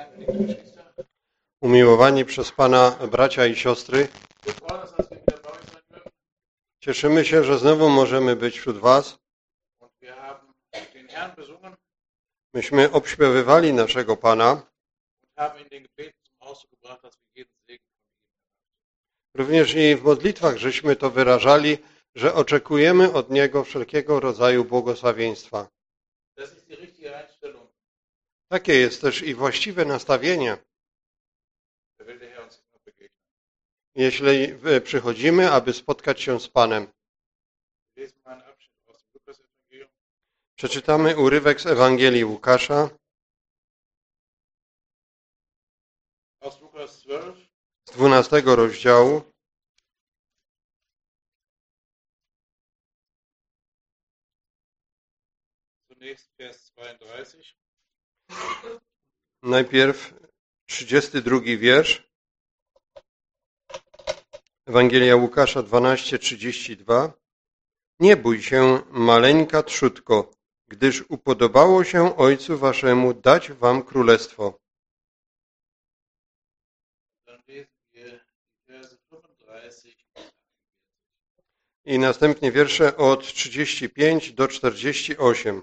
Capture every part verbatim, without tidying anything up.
Umiłowani przez Pana bracia i siostry, cieszymy się, że znowu możemy być wśród Was. Myśmy obśpiewywali naszego Pana. Również i w modlitwach żeśmy to wyrażali, że oczekujemy od Niego wszelkiego rodzaju błogosławieństwa. Takie jest też i właściwe nastawienie. Jeśli przychodzimy, aby spotkać się z Panem. Przeczytamy urywek z Ewangelii Łukasza. Z dwunastego rozdziału. Najpierw trzydziesty drugi wiersz. Ewangelia Łukasza dwanaście trzydzieści dwa. Nie bój się, maleńka trzódko, gdyż upodobało się Ojcu Waszemu dać Wam królestwo. I następnie wiersze od trzydziestu pięciu do czterdziestu ośmiu.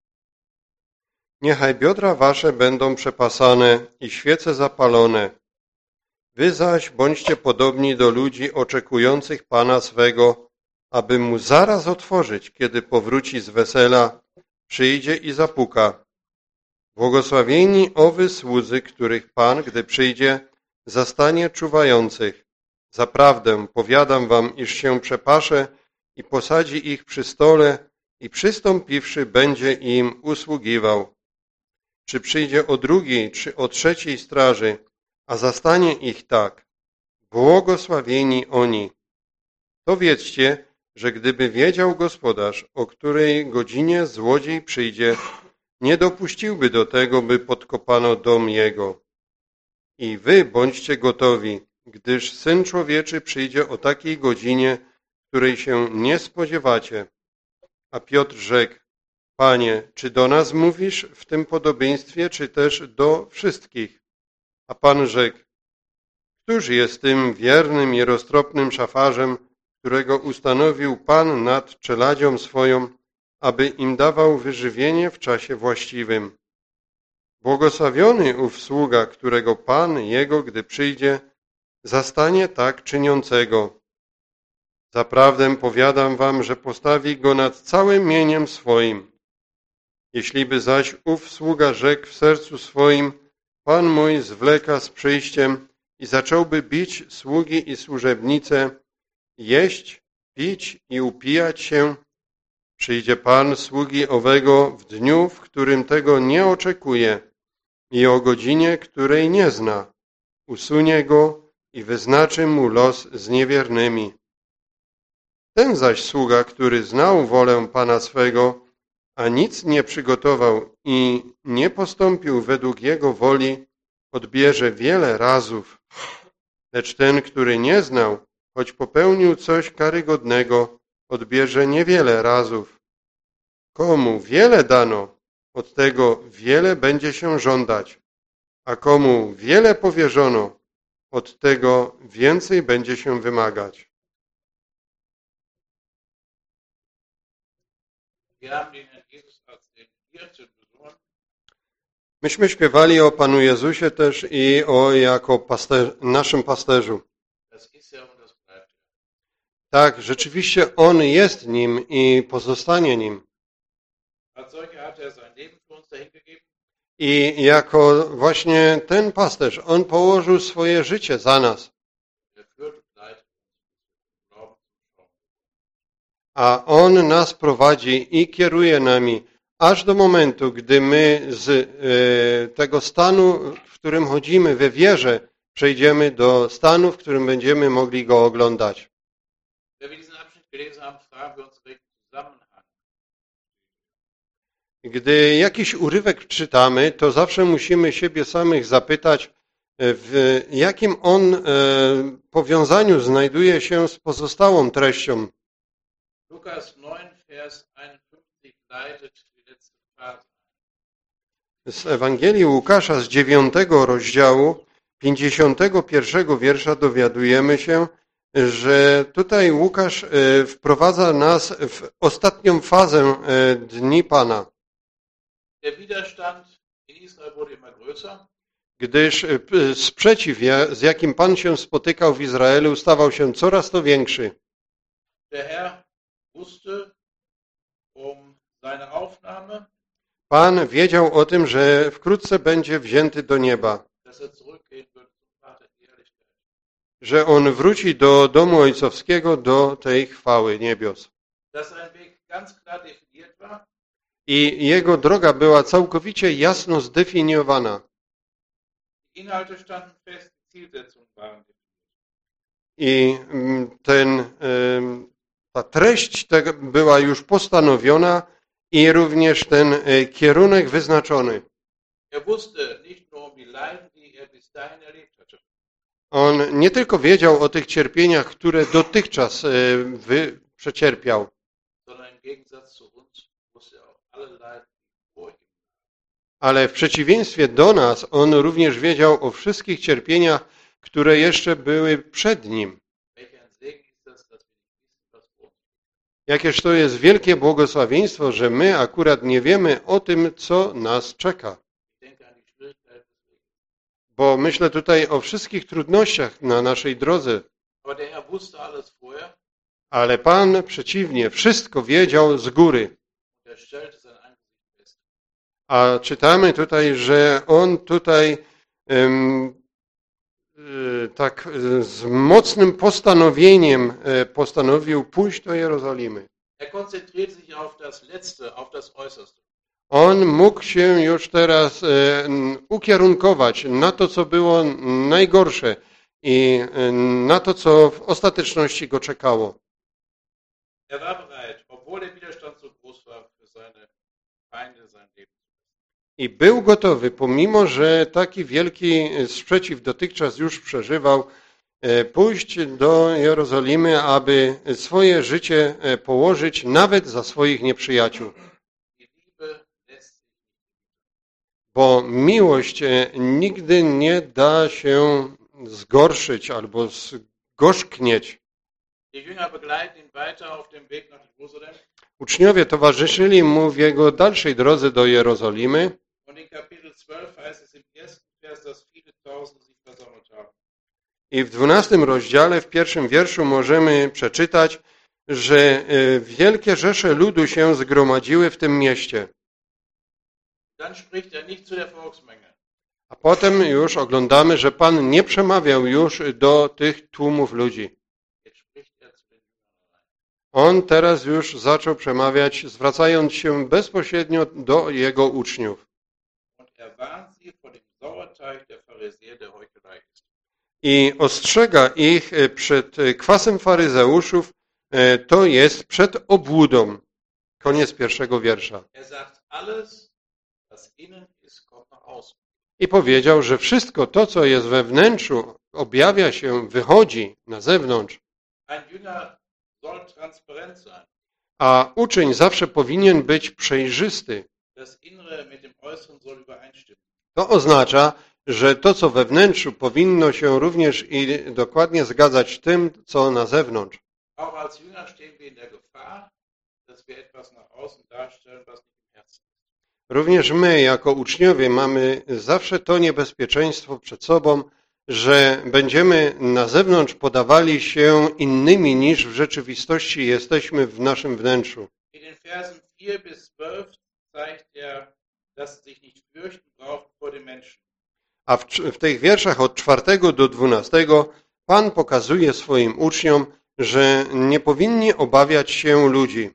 Niechaj biodra Wasze będą przepasane i świece zapalone. Wy zaś bądźcie podobni do ludzi oczekujących Pana swego, aby Mu zaraz otworzyć, kiedy powróci z wesela, przyjdzie i zapuka. Błogosławieni owy słudzy, których Pan, gdy przyjdzie, zastanie czuwających. Zaprawdę powiadam wam, iż się przepasze i posadzi ich przy stole i przystąpiwszy będzie im usługiwał. Czy przyjdzie o drugiej, czy o trzeciej straży, a zastanie ich tak. Błogosławieni oni. To wiedzcie, że gdyby wiedział gospodarz, o której godzinie złodziej przyjdzie, nie dopuściłby do tego, by podkopano dom jego. I wy bądźcie gotowi, gdyż Syn Człowieczy przyjdzie o takiej godzinie, której się nie spodziewacie. A Piotr rzekł, Panie, czy do nas mówisz w tym podobieństwie, czy też do wszystkich? A Pan rzekł, któż jest tym wiernym i roztropnym szafarzem, którego ustanowił Pan nad czeladzią swoją, aby im dawał wyżywienie w czasie właściwym. Błogosławiony ów sługa, którego Pan jego, gdy przyjdzie, zastanie tak czyniącego. Zaprawdę powiadam wam, że postawi go nad całym mieniem swoim. Jeśliby zaś ów sługa rzekł w sercu swoim, Pan mój zwleka z przyjściem i zacząłby bić sługi i służebnice, jeść, pić i upijać się, przyjdzie Pan sługi owego w dniu, w którym tego nie oczekuje i o godzinie, której nie zna. Usunie go i wyznaczy mu los z niewiernymi. Ten zaś sługa, który znał wolę Pana swego, a nic nie przygotował i nie postąpił według jego woli, odbierze wiele razów. Lecz ten, który nie znał, choć popełnił coś karygodnego, odbierze niewiele razów. Komu wiele dano, od tego wiele będzie się żądać, a komu wiele powierzono, od tego więcej będzie się wymagać. Myśmy śpiewali o Panu Jezusie też i o jako pasterz, naszym pasterzu. Tak, rzeczywiście On jest nim i pozostanie nim. I jako właśnie ten pasterz, On położył swoje życie za nas. A On nas prowadzi i kieruje nami, aż do momentu, gdy my z y, tego stanu, w którym chodzimy we wierze, przejdziemy do stanu, w którym będziemy mogli Go oglądać. Gdy jakiś urywek czytamy, to zawsze musimy siebie samych zapytać, w jakim on y, powiązaniu znajduje się z pozostałą treścią. Lukas neun, Vers einundfünfzig leitet die letzte Phase. Z Ewangelii Łukasza z dziewiątego rozdziału, pięćdziesiątego pierwszego wiersza dowiadujemy się, że tutaj Łukasz wprowadza nas w ostatnią fazę Dni Pana. Der Widerstand in Israel wurde immer größer. Gdyż sprzeciw, z jakim Pan się spotykał w Izraelu, stawał się coraz to większy. Der Herr wusste um seine Aufnahme, Pan wiedział o tym, że wkrótce będzie wzięty do nieba, dass er zurückgehen wird zum Vater in Herrlichkeit. że On wróci do domu ojcowskiego, do tej chwały niebios. Dass sein Weg ganz klar definiert war, I Jego droga była całkowicie jasno zdefiniowana. die Inhalte standen fest, die Zielsetzungen waren definiert. I ten, ta treść tego była już postanowiona i również ten kierunek wyznaczony. Er wusste nicht nur um die Leiden, die er bis dahin erlebt hatte. On nie tylko wiedział o tych cierpieniach, które dotychczas wy, przecierpiał, sondern im Gegensatz zu uns wusste er auch alle Leiden, die vor ihm. ale w przeciwieństwie do nas on również wiedział o wszystkich cierpieniach, które jeszcze były przed nim. Welch ein Segen ist das, dass wir nicht wissen, was vor uns liegt. Jakież to jest wielkie błogosławieństwo, że my akurat nie wiemy o tym, co nas czeka. Ich denke an die Schwierigkeiten des Weges. Bo myślę tutaj o wszystkich trudnościach na naszej drodze. Aber der Herr wusste alles vorher Ale Pan przeciwnie, wszystko wiedział z góry. und er stellte sein Angesicht fest. A czytamy tutaj, że On tutaj um, y, tak y, z mocnym postanowieniem y, postanowił pójść do Jerozolimy. Er konzentriert sich auf das Letzte, auf das Äußerste. On mógł się już teraz y, ukierunkować na to, co było najgorsze i y, na to, co w ostateczności go czekało. Er war bereit, obwohl der Widerstand so groß war, für seine Feinde sein Leben. I był gotowy, pomimo że taki wielki sprzeciw dotychczas już przeżywał, pójść do Jerozolimy, aby swoje życie położyć nawet za swoich nieprzyjaciół. Die Liebe lässt sich Bo miłość nigdy nie da się zgorszyć albo zgorzknieć. Die Jünger begleiten ihn weiter auf dem Weg nach Jerusalem. Uczniowie towarzyszyli mu w jego dalszej drodze do Jerozolimy. Und in Kapitel zwölf heißt es im ersten Vers, dass viele Tausende sich versammelt haben. I w dwunastym rozdziale, w pierwszym wierszu możemy przeczytać, że wielkie rzesze ludu się zgromadziły w tym mieście. Dann spricht er nicht zu der Volksmenge. A potem już oglądamy, że Pan nie przemawiał już do tych tłumów ludzi. Jetzt spricht er zu den Jüngern allein. On teraz już zaczął przemawiać, zwracając się bezpośrednio do jego uczniów. Und er warnt sie vor dem Sauerteig der Pharisäer, der Heuchelei ist. I ostrzega ich przed kwasem faryzeuszów, to jest przed obłudą. Koniec pierwszego wiersza. Er sagt, alles, was innen ist, kommt nach außen. I powiedział, że wszystko to, co jest we wnętrzu, objawia się, wychodzi na zewnątrz. Ein Jünger soll transparent sein. A uczeń zawsze powinien być przejrzysty. Das Innere mit dem Äußeren soll übereinstimmen. To oznacza, że to, co we wnętrzu, powinno się również i dokładnie zgadzać tym, co na zewnątrz. Auch als Jünger stehen wir in der Gefahr, dass wir etwas nach außen darstellen, was nicht im Herzen ist. Również my, jako uczniowie, mamy zawsze to niebezpieczeństwo przed sobą, że będziemy na zewnątrz podawali się innymi niż w rzeczywistości jesteśmy w naszym wnętrzu. In den Versen vier bis zwölf zeigt er, dass sie sich nicht fürchten brauchen vor den Menschen. A w, w tych wierszach od czwartego do dwunastego Pan pokazuje swoim uczniom, że nie powinni obawiać się ludzi,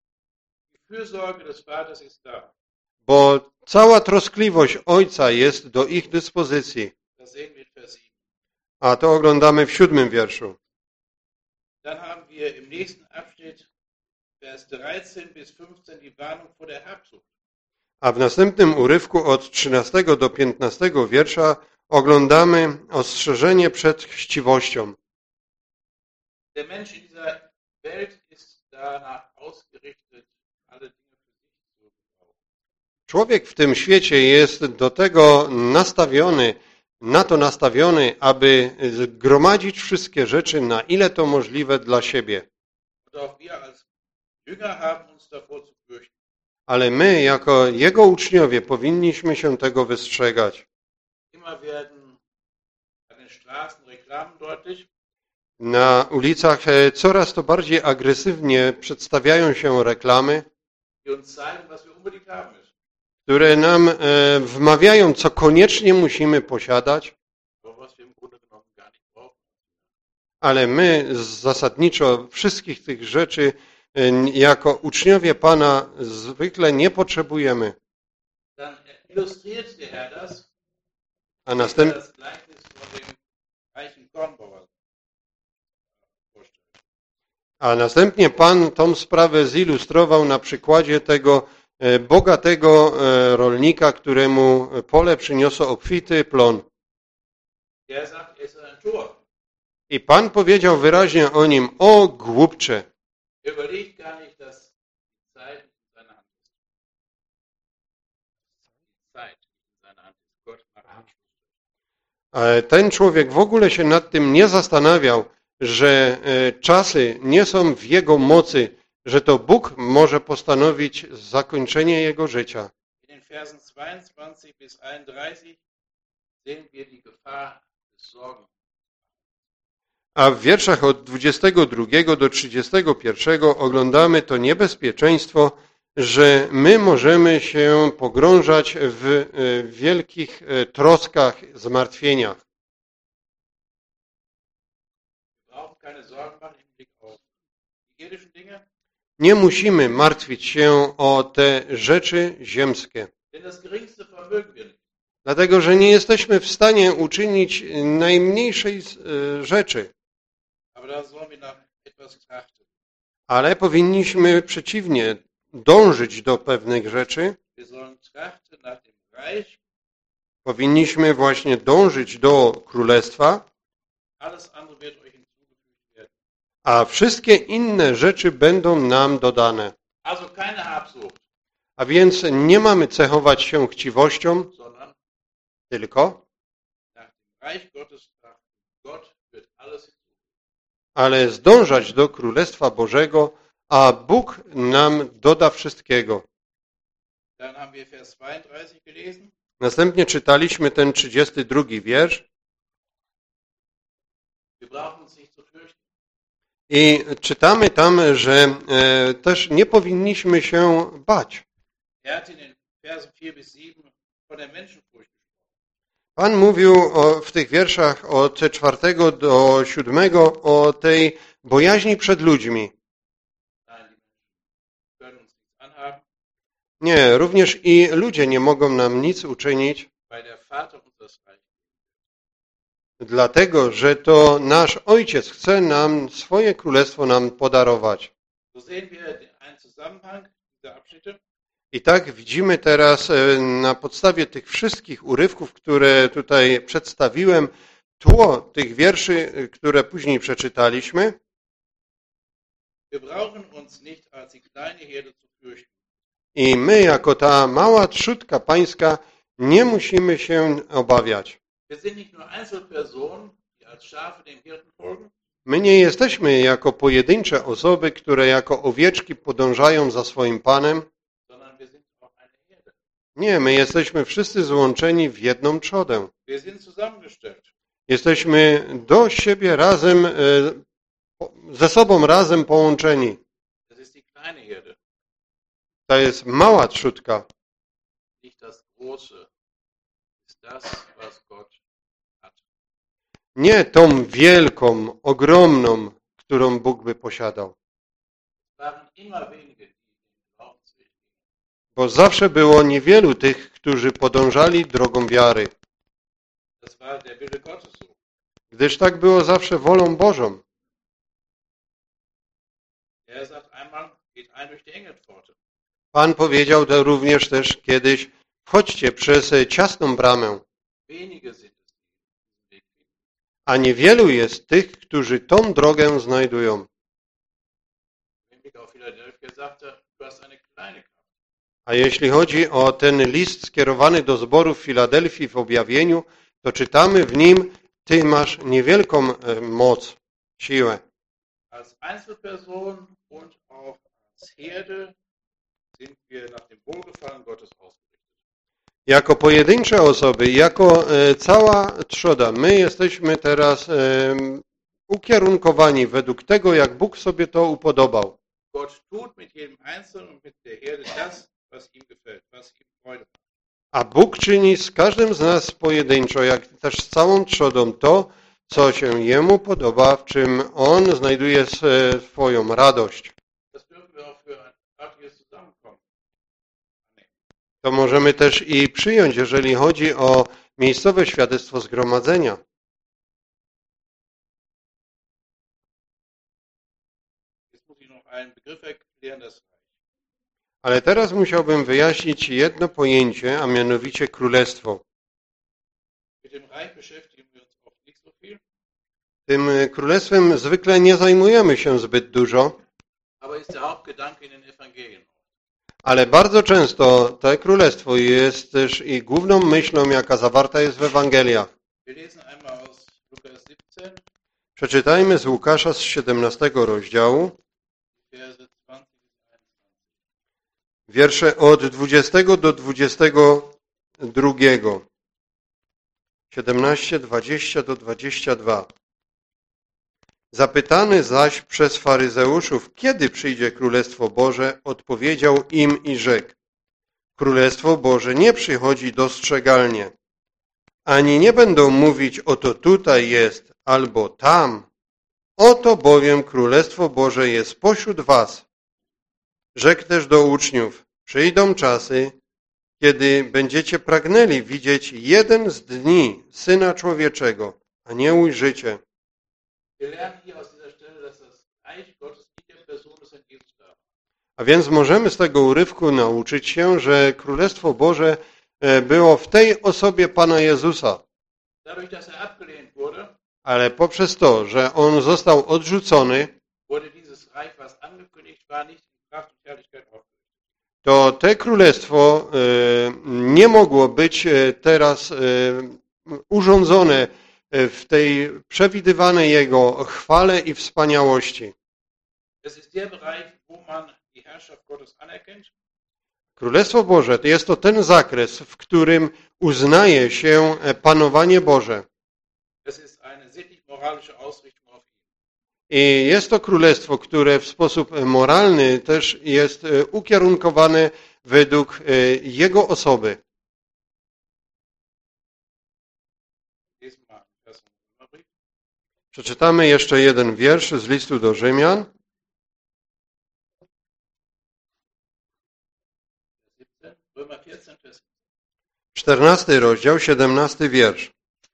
Die Fürsorge des Vaters ist da. bo cała troskliwość Ojca jest do ich dyspozycji. Das sehen wir in Vers sieben. A to oglądamy w siódmym wierszu. Dann haben wir im nächsten Abschnitt, Vers dreizehn bis fünfzehn, die Warnung vor der Habsucht. A w następnym urywku od trzynastego do piętnastego wiersza oglądamy ostrzeżenie przed chciwością. Der Mensch in dieser Welt ist danach ausgerichtet, alle Dinge für sich zu gebrauchen. Człowiek w tym świecie jest do tego nastawiony, na to nastawiony, aby zgromadzić wszystkie rzeczy, na ile to możliwe dla siebie. Und auch wir als Jünger haben uns davor zu fürchten. Ale my, jako Jego uczniowie, powinniśmy się tego wystrzegać. Immer werden an den Straßen Reklamen deutlich, Na ulicach e, coraz to bardziej agresywnie przedstawiają się reklamy, die uns zeigen, was wir unbedingt haben müssen. które nam e, wmawiają, co koniecznie musimy posiadać, Aber was wir im Grunde genommen gar nicht brauchen. ale my zasadniczo wszystkich tych rzeczy e, jako uczniowie Pana zwykle nie potrzebujemy. Dann illustriert der Herr das, A, indem er następ, das Gleichnis von dem reichen Kornbauer vorstellt. a następnie Pan tą sprawę zilustrował na przykładzie tego e, bogatego e, rolnika, któremu pole przyniosło obfity plon. Der sagt, er ist ein Tor. I Pan powiedział wyraźnie o nim: o głupcze, Er überlegt gar nicht, dass die Zeit in seiner Hand ist. Die Zeit in seiner Hand ist. Gott macht den Schluss. E, ten człowiek w ogóle się nad tym nie zastanawiał, że e, czasy nie są w jego mocy, że to Bóg może postanowić zakończenie jego życia. In den Versen zweiundzwanzig bis einunddreißig sehen wir die Gefahr des Sorgen. A w wierszach od dwudziestego drugiego do trzydziestego pierwszego oglądamy to niebezpieczeństwo, że my możemy się pogrążać w e, wielkich e, troskach, zmartwieniach. Wir brauchen keine Sorgen machen im Blick auf die irdischen Dinge, Nie musimy martwić się o te rzeczy ziemskie, denn das geringste vermögen wir nicht. dlatego że nie jesteśmy w stanie uczynić najmniejszej e, rzeczy, Aber da sollen wir nach etwas trachten. ale powinniśmy przeciwnie dążyć do pewnych rzeczy. Wir sollen trachten nach dem Reich. Powinniśmy właśnie dążyć do królestwa, Alles andere wird euch hinzugefügt werden. a wszystkie inne rzeczy będą nam dodane. Also keine Habsucht, A więc nie mamy cechować się chciwością, sondern tylko, nach dem Reich Gottes trachten. Gott wird alles hinzufügen. ale zdążać do Królestwa Bożego, a Bóg nam doda wszystkiego. Dann haben wir Vers zweiunddreißig gelesen. Następnie czytaliśmy ten trzydziesty drugi wiersz Wir brauchen uns nicht zu fürchten. i czytamy tam, że e, też nie powinniśmy się bać. Er hat in den Versen vier bis sieben von der Menschenfurcht gesprochen. Pan mówił o, w tych wierszach od czwartego do siódmego o tej bojaźni przed ludźmi. Nein, die Menschen können uns nichts anhaben, Nie, również i ludzie nie mogą nam nic uczynić, weil der Vater uns das Reich gibt. dlatego że to nasz Ojciec chce nam swoje królestwo nam podarować. So sehen wir einen Zusammenhang dieser Abschnitte. I tak widzimy teraz e, na podstawie tych wszystkich urywków, które tutaj przedstawiłem, tło tych wierszy, e, które później przeczytaliśmy. Wir brauchen uns nicht als die kleine Herde zu fürchten. I my, jako ta mała trzutka pańska, nie musimy się obawiać. Wir sind nicht nur Einzelpersonen, die als Schafe dem Hirten folgen, My nie jesteśmy jako pojedyncze osoby, które jako owieczki podążają za swoim Panem. sondern wir sind auch eine Herde. Nie, my jesteśmy wszyscy złączeni w jedną trzodę. Wir sind zusammengestellt. Jesteśmy do siebie razem, e, ze sobą razem połączeni. Das ist die kleine Herde, To jest mała trzutka. nicht das große. Ist das, was Gott hat. Nie tą wielką, ogromną, którą Bóg by posiadał. Es waren immer wenige, die den Glaubensweg gingen. Bo zawsze było niewielu tych, którzy podążali drogą wiary. Das war der Wille Gottes so. Gdyż tak było zawsze wolą Bożą. Er sagt einmal, geht ein durch die enge Pforte. Pan powiedział to również też kiedyś: wchodźcie przez ciasną bramę. Wenige sind es, die diesen Weg finden. A niewielu jest tych, którzy tą drogę znajdują. Im Blick auf Philadelphia sagt er, du hast eine kleine Kraft. A jeśli chodzi o ten list skierowany do zboru w Filadelfii w objawieniu, to czytamy w nim: Ty masz niewielką e, moc, siłę. Als Einzelperson und auch als Herde sind wir nach dem Wohlgefallen Gottes ausgerichtet. Jako pojedyncze osoby, jako e, cała trzoda, my jesteśmy teraz e, ukierunkowani według tego, jak Bóg sobie to upodobał. Gott tut mit jedem Einzelnen und mit der Herde das, was ihm gefällt, was ihm Freude macht. A Bóg czyni z każdym z nas pojedynczo, jak też z całą trzodą, to, co się Jemu podoba, w czym On znajduje swoją radość. Das dürfen wir auch für ein örtliches Zusammenkommen annehmen. To możemy też i przyjąć, jeżeli chodzi o miejscowe świadectwo zgromadzenia. Jetzt muss ich noch einen Begriff erklären, das Reich. Ale teraz musiałbym wyjaśnić jedno pojęcie, a mianowicie królestwo. Mit dem Reich beschäftigen wir uns oft nicht so viel, Tym królestwem zwykle nie zajmujemy się zbyt dużo, aber ist der Hauptgedanke in den Evangelien. ale bardzo często to królestwo jest też i główną myślą, jaka zawarta jest w Ewangeliach. Wir lesen einmal aus Lukas siebzehn, Przeczytajmy z Łukasza z siedemnastego rozdziału, Verse zwanzig bis einundzwanzig. wiersze od dwudziestego do dwudziestego drugiego. siedemnaście, dwadzieścia do dwudziestego drugiego. Zapytany zaś przez faryzeuszów, kiedy przyjdzie Królestwo Boże, odpowiedział im i rzekł: Królestwo Boże nie przychodzi dostrzegalnie, ani nie będą mówić, oto tutaj jest, albo tam. Oto bowiem Królestwo Boże jest pośród was. Rzekł też do uczniów: przyjdą czasy, kiedy będziecie pragnęli widzieć jeden z dni Syna Człowieczego, a nie ujrzycie. Wir lernen hier aus dieser Stelle, dass das Reich Gottes in der Person des Herrn Jesus da war. A więc możemy z tego urywku nauczyć się, że Królestwo Boże było w tej osobie Pana Jezusa. Dadurch, dass er abgelehnt wurde, Ale poprzez to, że On został odrzucony, wurde dieses Reich, was angekündigt war, nicht in Kraft und Herrlichkeit aufgelöst. to te królestwo nie mogło być teraz urządzone w tej przewidywanej Jego chwale i wspaniałości. Es ist der Bereich, wo man die Herrschaft Gottes anerkennt, Królestwo Boże to jest to ten zakres, w którym uznaje się panowanie Boże. es ist eine sittlich-moralische Ausrichtung auf ihn. I jest to królestwo, które w sposób moralny też jest ukierunkowane według Jego osoby. Lesen wir mal einen Vers vom Römerbrief. Przeczytamy jeszcze jeden wiersz z listu do Rzymian. siebzehn, Römer vierzehn, Vers czternasty rozdział, siedemnasty wiersz.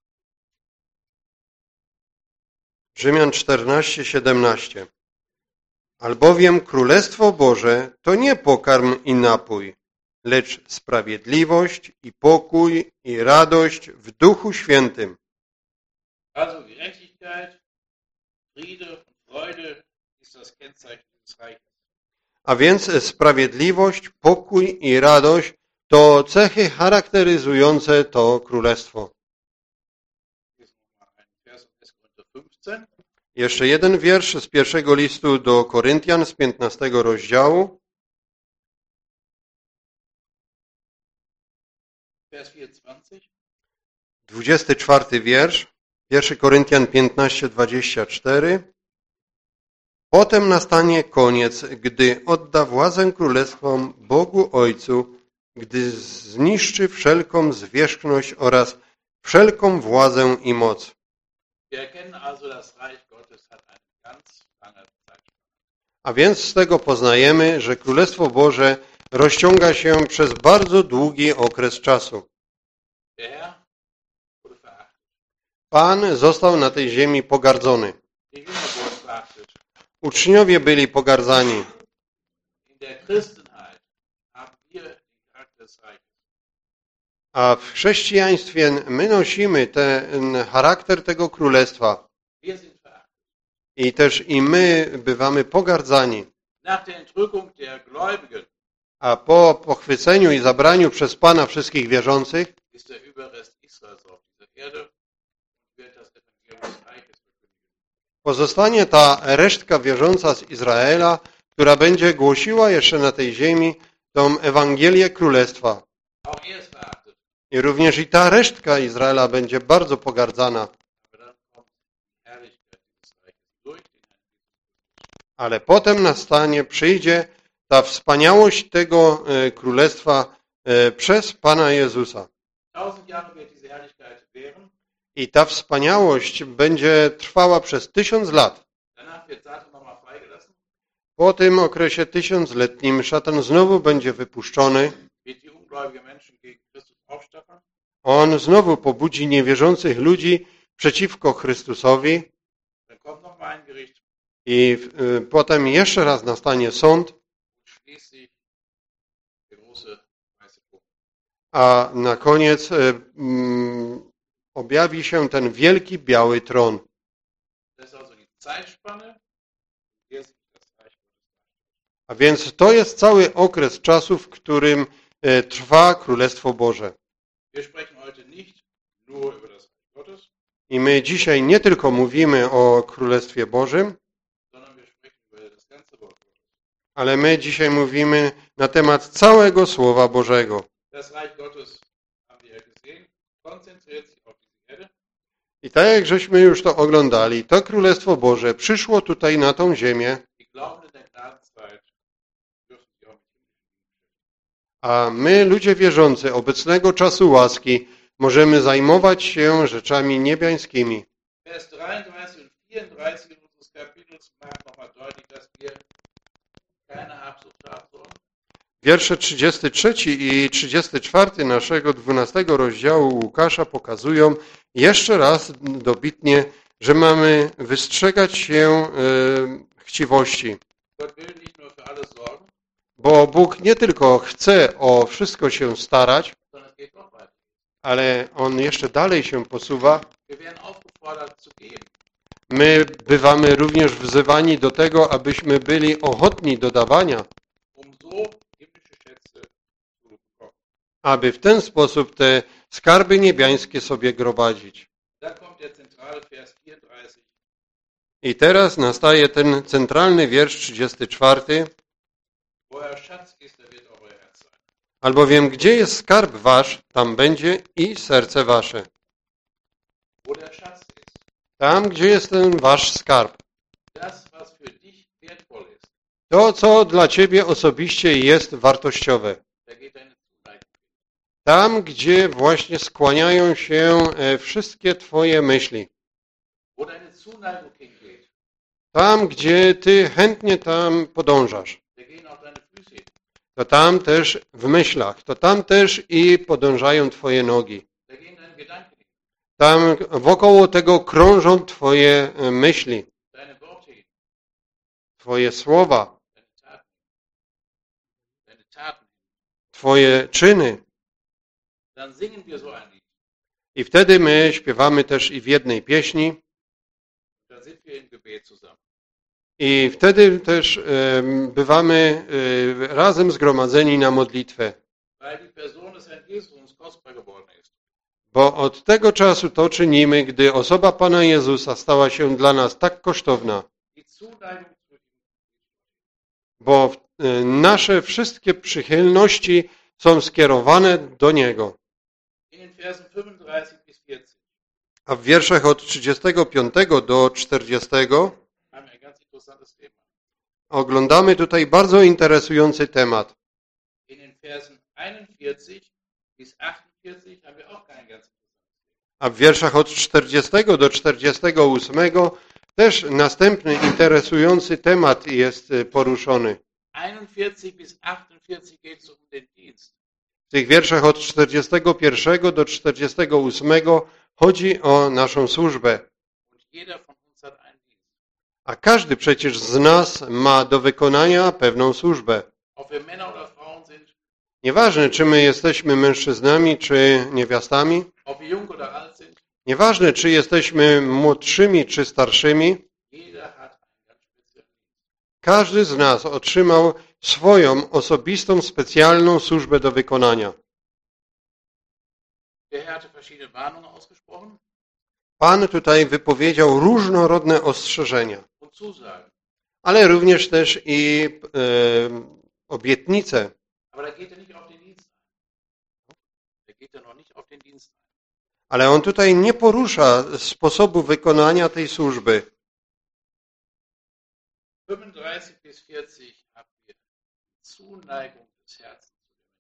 Rzymian czternaście, siedemnaście. Albowiem Królestwo Boże to nie pokarm i napój, lecz sprawiedliwość i pokój i radość w Duchu Świętym. Also Gerechtigkeit, Friede und Freude ist das Kennzeichen dieses Reiches. A więc sprawiedliwość, pokój i radość to cechy charakteryzujące to królestwo. Lesen wir mal einen Vers aus ersten Korinther fünfzehn. Jeszcze jeden wiersz z pierwszego listu do Koryntian z piętnastego rozdziału. Vers vierundzwanzig. dwudziesty czwarty wiersz. pierwszy Koryntian piętnaście, dwadzieścia cztery. Potem nastanie koniec, gdy odda władzę królestwom Bogu Ojcu, gdy zniszczy wszelką zwierzchność oraz wszelką władzę i moc. Wir erkennen also, das Reich Gottes hat eine ganz lange Zeitspanne. A więc z tego poznajemy, że Królestwo Boże rozciąga się przez bardzo długi okres czasu. Der Herr wurde verachtet. Pan został na tej ziemi pogardzony. Die Jünger wurden verachtet. Uczniowie byli pogardzani. In der Christenheit haben wir den Charakter des Reiches. A w chrześcijaństwie my nosimy ten charakter tego królestwa. Wir sind verachtet. I też i my bywamy pogardzani. Nach der Entrückung der Gläubigen A po pochwyceniu i zabraniu przez Pana wszystkich wierzących ist der Überrest Israels auf dieser Erde und wird das Evangelium des Reiches verkündigen. pozostanie ta resztka wierząca z Izraela, która będzie głosiła jeszcze na tej ziemi tą Ewangelię Królestwa. Auch er ist verachtet. I również i ta resztka Izraela będzie bardzo pogardzana. Aber dann kommt die Herrlichkeit dieses Reiches durch den Herrn Jesus. Ale potem nastanie, przyjdzie ta wspaniałość tego e, Królestwa e, przez Pana Jezusa. Tausend Jahre wird diese Herrlichkeit währen. I ta wspaniałość będzie trwała przez tysiąc lat. Danach wird Satan nochmal freigelassen. Po tym okresie tysiącletnim szatan znowu będzie wypuszczony. Wird die ungläubige Menschen gegen Christus aufstacheln. On znowu pobudzi niewierzących ludzi przeciwko Chrystusowi. Dann kommt nochmal ein Gericht. I y, potem jeszcze raz nastanie sąd. Und schließlich der große weiße Thron. A na koniec y, mm, objawi się ten wielki biały tron. Das ist also die Zeitspanne, in der sich das Reich Gottes darstellt. A więc to jest cały okres czasu, w którym y, trwa Królestwo Boże. Wir sprechen heute nicht nur über das Reich Gottes, I my dzisiaj nie tylko mówimy o Królestwie Bożym, sondern wir sprechen über das ganze Wort Gottes. ale my dzisiaj mówimy na temat całego Słowa Bożego. Das Reich Gottes, haben wir ja gesehen, konzentriert sich auf diese Erde. I tak jak żeśmy już to oglądali, to Królestwo Boże przyszło tutaj na tą ziemię, Die Glaubenden der Gnadenzeit dürfen sich auch mit himmlischen Dingen beschäftigen. a my, ludzie wierzący obecnego czasu łaski, możemy zajmować się rzeczami niebiańskimi. Vers dreiunddreißig und vierunddreißig unseres Kapitels macht nochmal deutlich, dass wir keine Habsucht haben sollen. Wiersze trzydziesty trzeci i trzydziesty czwarty naszego dwunastego rozdziału Łukasza pokazują jeszcze raz dobitnie, że mamy wystrzegać się e, chciwości. Gott will nicht nur für alles sorgen, Bo Bóg nie tylko chce o wszystko się starać, sondern es geht noch weiter. ale On jeszcze dalej się posuwa. Wir werden aufgefordert zu geben. My bywamy również wzywani do tego, abyśmy byli ochotni do dawania, um so himmlische Schätze zu bekommen. aby w ten sposób te skarby niebiańskie sobie gromadzić. Da kommt der zentrale Vers vierunddreißig. I teraz nastaje ten centralny wiersz trzydziesty czwarty. Wo euer Schatz ist, da wird auch euer Herz sein. Albowiem gdzie jest skarb wasz, tam będzie i serce wasze. Wo der Schatz ist, Tam, gdzie jest ten wasz skarb. das, was für dich wertvoll ist, To, co dla ciebie osobiście jest wartościowe. da geht deine Zuneigung. Tam, gdzie właśnie skłaniają się e, wszystkie twoje myśli. Wo deine Zuneigung hingeht, Tam, gdzie ty chętnie tam podążasz. da gehen auch deine Füße hin. To tam też w myślach, to tam też i podążają twoje nogi. Da gehen deine Gedanken hin, Tam wokoło tego krążą twoje e, myśli, deine Worte hin, twoje słowa, deine Taten, deine Taten hin. twoje czyny. Dann singen wir so ein Lied. I wtedy my śpiewamy też i w jednej pieśni. Da sind wir im Gebet zusammen. I wtedy też e, bywamy e, razem zgromadzeni na modlitwę. Weil die Person des Herrn Jesus uns kostbar geworden ist. Bo od tego czasu to czynimy, gdy osoba Pana Jezusa stała się dla nas tak kosztowna. Die Zuneigung zu ihm. Bo e, nasze wszystkie przychylności są skierowane do Niego. In den Versen fünfunddreißig bis vierzig A w wierszach od trzydziestego piątego do czterdziestego haben wir ein ganz interessantes Thema. oglądamy tutaj bardzo interesujący temat. In den Versen einundvierzig bis achtundvierzig haben wir auch kein ganz interessantes Thema. A w wierszach od czterdziestego do czterdziestego ósmego też następny interesujący temat jest poruszony. einundvierzig bis achtundvierzig geht es um den Dienst. W tych wierszach od czterdziestego pierwszego do czterdziestego ósmego chodzi o naszą służbę. Und jeder von uns hat einen Dienst. A każdy przecież z nas ma do wykonania pewną służbę. Ob wir Männer oder Frauen sind, Nieważne, czy my jesteśmy mężczyznami, czy niewiastami. ob wir jung oder alt sind, Nieważne, czy jesteśmy młodszymi, czy starszymi. jeder hat einen ganz speziellen Dienst. Każdy z nas otrzymał swoją osobistą, specjalną służbę do wykonania. Der Herr hatte verschiedene Warnungen ausgesprochen Pan tutaj wypowiedział różnorodne ostrzeżenia, und Zusagen. ale również też i e, obietnice. Aber da geht er nicht auf den Dienst ein. Da geht er noch nicht auf den Dienst ein. Ale on tutaj nie porusza sposobu wykonania tej służby. fünfunddreißig bis vierzig haben wir Zuneigung des Herzens.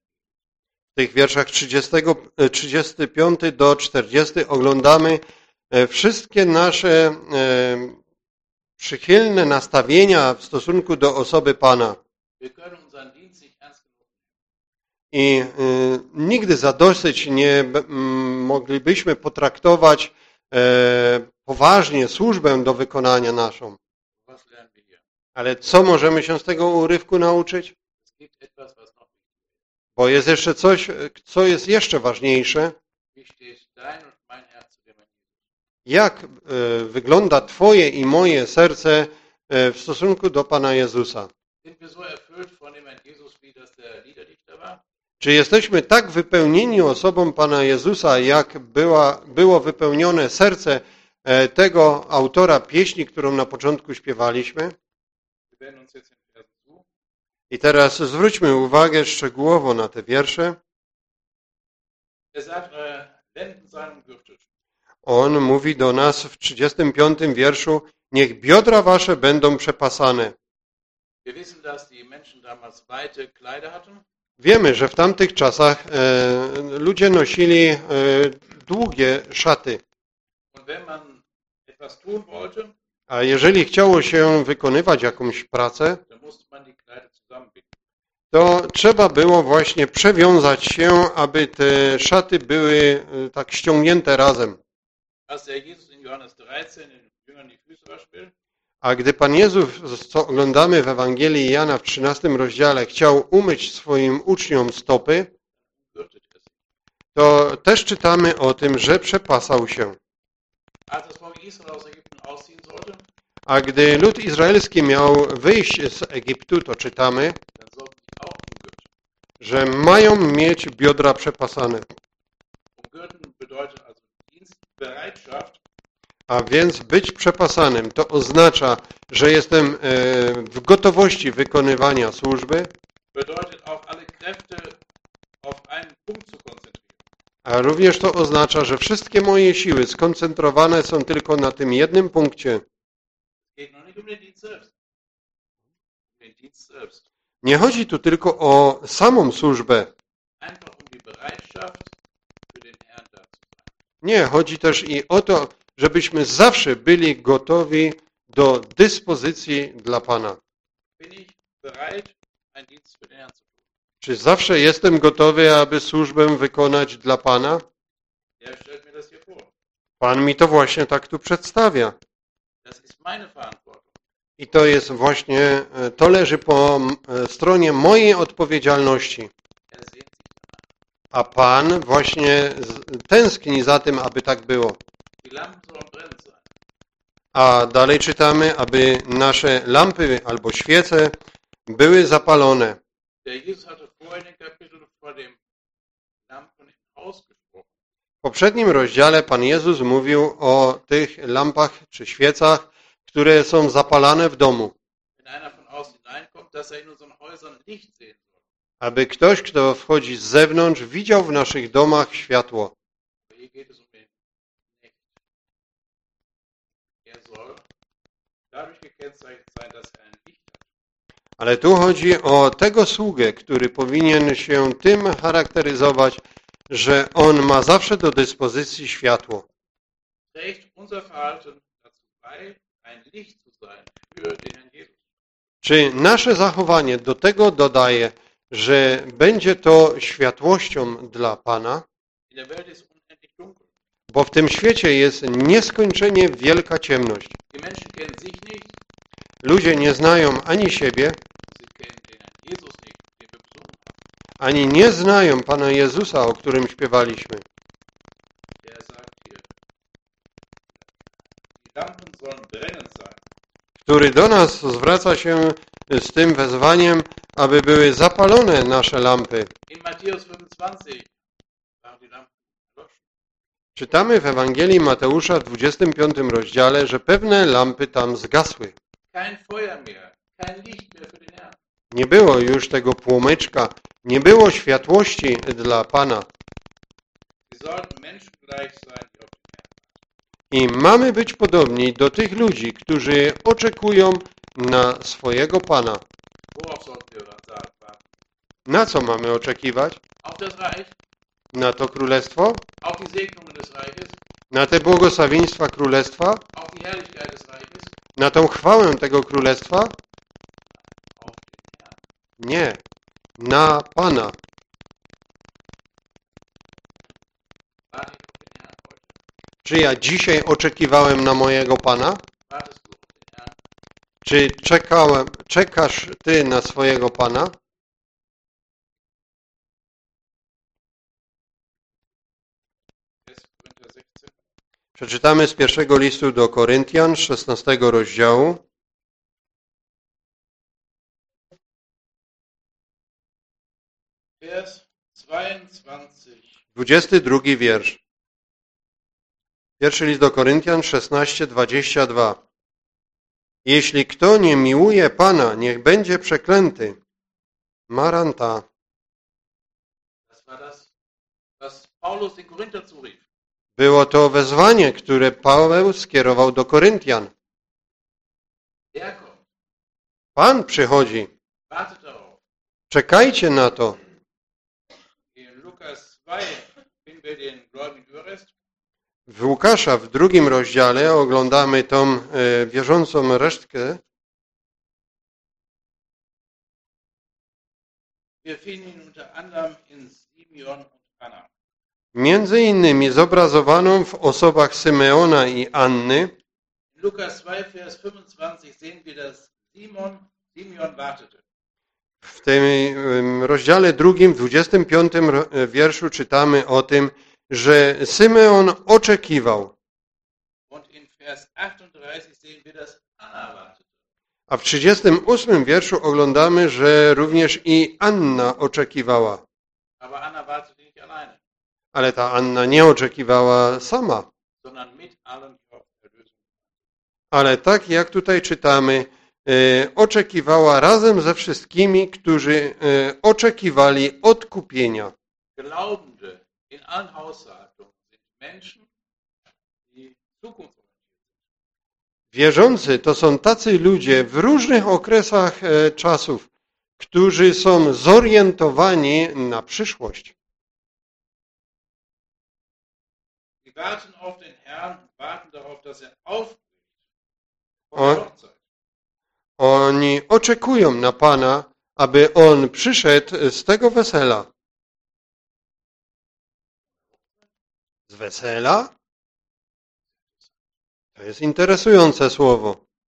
W tych wierszach trzydziestego, trzydziesty piąty do czterdziestego oglądamy e, wszystkie nasze e, przychylne nastawienia w stosunku do osoby Pana. Wir können unseren Dienst nicht ernst genug nehmen. I y, nigdy za dosyć nie b, m, moglibyśmy potraktować e, poważnie służbę do wykonania naszą. Was lernen wir hier? Ale co możemy się z tego urywku nauczyć? Es gibt etwas, was noch Bo jest jeszcze coś, co jest jeszcze ważniejsze. wie steht dein und mein Herz zu dem Herrn Jesus? Jak e, wygląda Twoje i moje serce e, w stosunku do Pana Jezusa? Sind wir so erfüllt von dem Herrn Jesus, wie das der Liederdichter war? Czy jesteśmy tak wypełnieni osobą Pana Jezusa, jak była, było wypełnione serce e, tego autora pieśni, którą na początku śpiewaliśmy? Wir werden uns jetzt den Versen zu. I teraz zwróćmy uwagę szczegółowo na te wiersze. Er sagt, eure Lenden seien umgürtet. On mówi do nas w trzydziestym piątym wierszu: niech biodra wasze będą przepasane. Wir wissen, dass die Menschen damals weite Kleider hatten. Wiemy, że w tamtych czasach e, ludzie nosili e, długie szaty. Und wenn man etwas tun wollte, A jeżeli chciało się wykonywać jakąś pracę, dann musste man die Kleider zusammenbinden. to trzeba było właśnie przewiązać się, aby te szaty były e, tak ściągnięte razem. Als der Jesus in Johannes dreizehn den Jüngern die Füße waschen will, A gdy Pan Jezus, co oglądamy w Ewangelii Jana w trzynastym rozdziale, chciał umyć swoim uczniom stopy, umgürtet er sich. to też czytamy o tym, że przepasał się. Als das Volk Israel aus Ägypten ausziehen sollte, A gdy lud izraelski miał wyjść z Egiptu, to czytamy, dann sollten sie auch umgürten. że mają mieć biodra przepasane. Umgürten bedeutet also Dienstbereitschaft. A więc być przepasanym to oznacza, że jestem e, w gotowości wykonywania służby, Bedeutet auch alle Kräfte auf einen Punkt zu konzentrieren. a również to oznacza, że wszystkie moje siły skoncentrowane są tylko na tym jednym punkcie. Es geht noch nicht um den Dienst selbst. Um den Dienst selbst. Nie chodzi tu tylko o samą służbę. Einfach um die Bereitschaft, für den Herrn da zu sein. Nie, chodzi też i o to, żebyśmy zawsze byli gotowi do dyspozycji dla Pana. Bin ich bereit, einen Dienst für den Herrn zu tun? Czy zawsze jestem gotowy, aby służbę wykonać dla Pana? Er stellt mir das hier vor. Pan mi to właśnie tak tu przedstawia. Das ist meine Verantwortung. I to jest właśnie, to leży po stronie mojej odpowiedzialności. Er sehnt sich danach. A Pan właśnie tęskni za tym, aby tak było. Die Lampen sollen brennend sein. A dalej czytamy, aby nasze lampy albo świece były zapalone. Der Jesus hatte vorher in dem Kapitel vor dem Lampen im Haus gesprochen. W poprzednim rozdziale Pan Jezus mówił o tych lampach czy świecach, które są zapalane w domu. Wenn einer von außen hineinkommt, dass er in unseren Häusern Licht sehen soll. Aby ktoś, kto wchodzi z zewnątrz, widział w naszych domach światło. Aber hier geht es um den Knecht. Er soll dadurch gekennzeichnet sein, dass er ein Licht hat. Ale tu chodzi o tego sługę, który powinien się tym charakteryzować, że on ma zawsze do dyspozycji światło. Trägt unser Verhalten dazu bei, ein Licht zu sein für den Herrn Jesus. Czy nasze zachowanie do tego dodaje, że będzie to światłością dla Pana? In der Welt ist unendlich dunkel. Bo w tym świecie jest nieskończenie wielka ciemność. Die Menschen kennen sich nicht, Ludzie nie znają ani siebie, sie kennen den Herrn Jesus nicht, den wir besungen haben. ani nie znają Pana Jezusa, o którym śpiewaliśmy. Der sagt hier, die Lampen sollen brennend sein. Który do nas zwraca się z tym wezwaniem, aby były zapalone nasze lampy. In Matthäus fünfundzwanzig waren die Lampen erloschen. Czytamy w Ewangelii Mateusza w dwudziestym piątym rozdziale, że pewne lampy tam zgasły. Kein Feuer mehr, kein Licht mehr für den Herrn. Nie było już tego płomyczka, nie było światłości dla Pana. Sie sollten Menschen gleich sein, die auf den Herrn warten. I mamy być podobni do tych ludzi, którzy oczekują na swojego Pana. Worauf sollten wir warten? Na co mamy oczekiwać? Auf das Reich, Na to królestwo? auf die Segnungen des Reiches, Na te błogosławieństwa królestwa? auf die Herrlichkeit des Reiches, Na tą chwałę tego królestwa? auf den Herrn. Nie. Na Pana. Warte ich auf den Herrn heute? Czy ja dzisiaj oczekiwałem na mojego Pana? Wartest du auf den Herrn? Czy czekałem, czekasz Ty na swojego Pana? erster Korinther sechzehn. Przeczytamy z pierwszego listu do Koryntian, szesnastego rozdziału. Vers zweiundzwanzig. dwudziesty drugi wiersz. Pierwszy list do Koryntian, szesnaście, dwadzieścia dwa. Jeśli kto nie miłuje Pana, niech będzie przeklęty. Maranta. Das war das, was Paulus den Korinther zurief. Było to wezwanie, które Paweł skierował do Koryntian. Der kommt. Pan przychodzi. Wartet darauf. Czekajcie na to. In Lukas zwei finden wir den gläubigen Überrest. W Łukasza w drugim rozdziale oglądamy tą e, wierzącą resztkę. Wir finden ihn unter anderem in Simeon und Anna. Między innymi zobrazowaną w osobach Symeona i Anny. In Lukas zwei, Vers fünfundzwanzig sehen wir, dass Simon, Simeon wartete. W tym em, rozdziale drugim, w dwudziestym piątym ro- wierszu czytamy o tym, że Symeon oczekiwał. Und in Vers achtunddreißig sehen wir, dass Anna wartete. A w trzydziestym ósmym wierszu oglądamy, że również i Anna oczekiwała. Aber Anna wartete nicht alleine, Ale ta Anna nie oczekiwała sama. sondern mit allen, die auf Erlösung. Ale tak jak tutaj czytamy, e, oczekiwała razem ze wszystkimi, którzy e, oczekiwali odkupienia. Glaubende in allen Haushaltungen sind Menschen, die zukunftsorientiert sind. Wierzący to są tacy ludzie w różnych okresach e, czasów, którzy są zorientowani na przyszłość. Sie warten auf den Herrn und warten darauf, dass er aufbricht von O- der Hochzeit. Oni oczekują na Pana, aby On przyszedł z tego wesela. Z wesela? To jest interesujące słowo.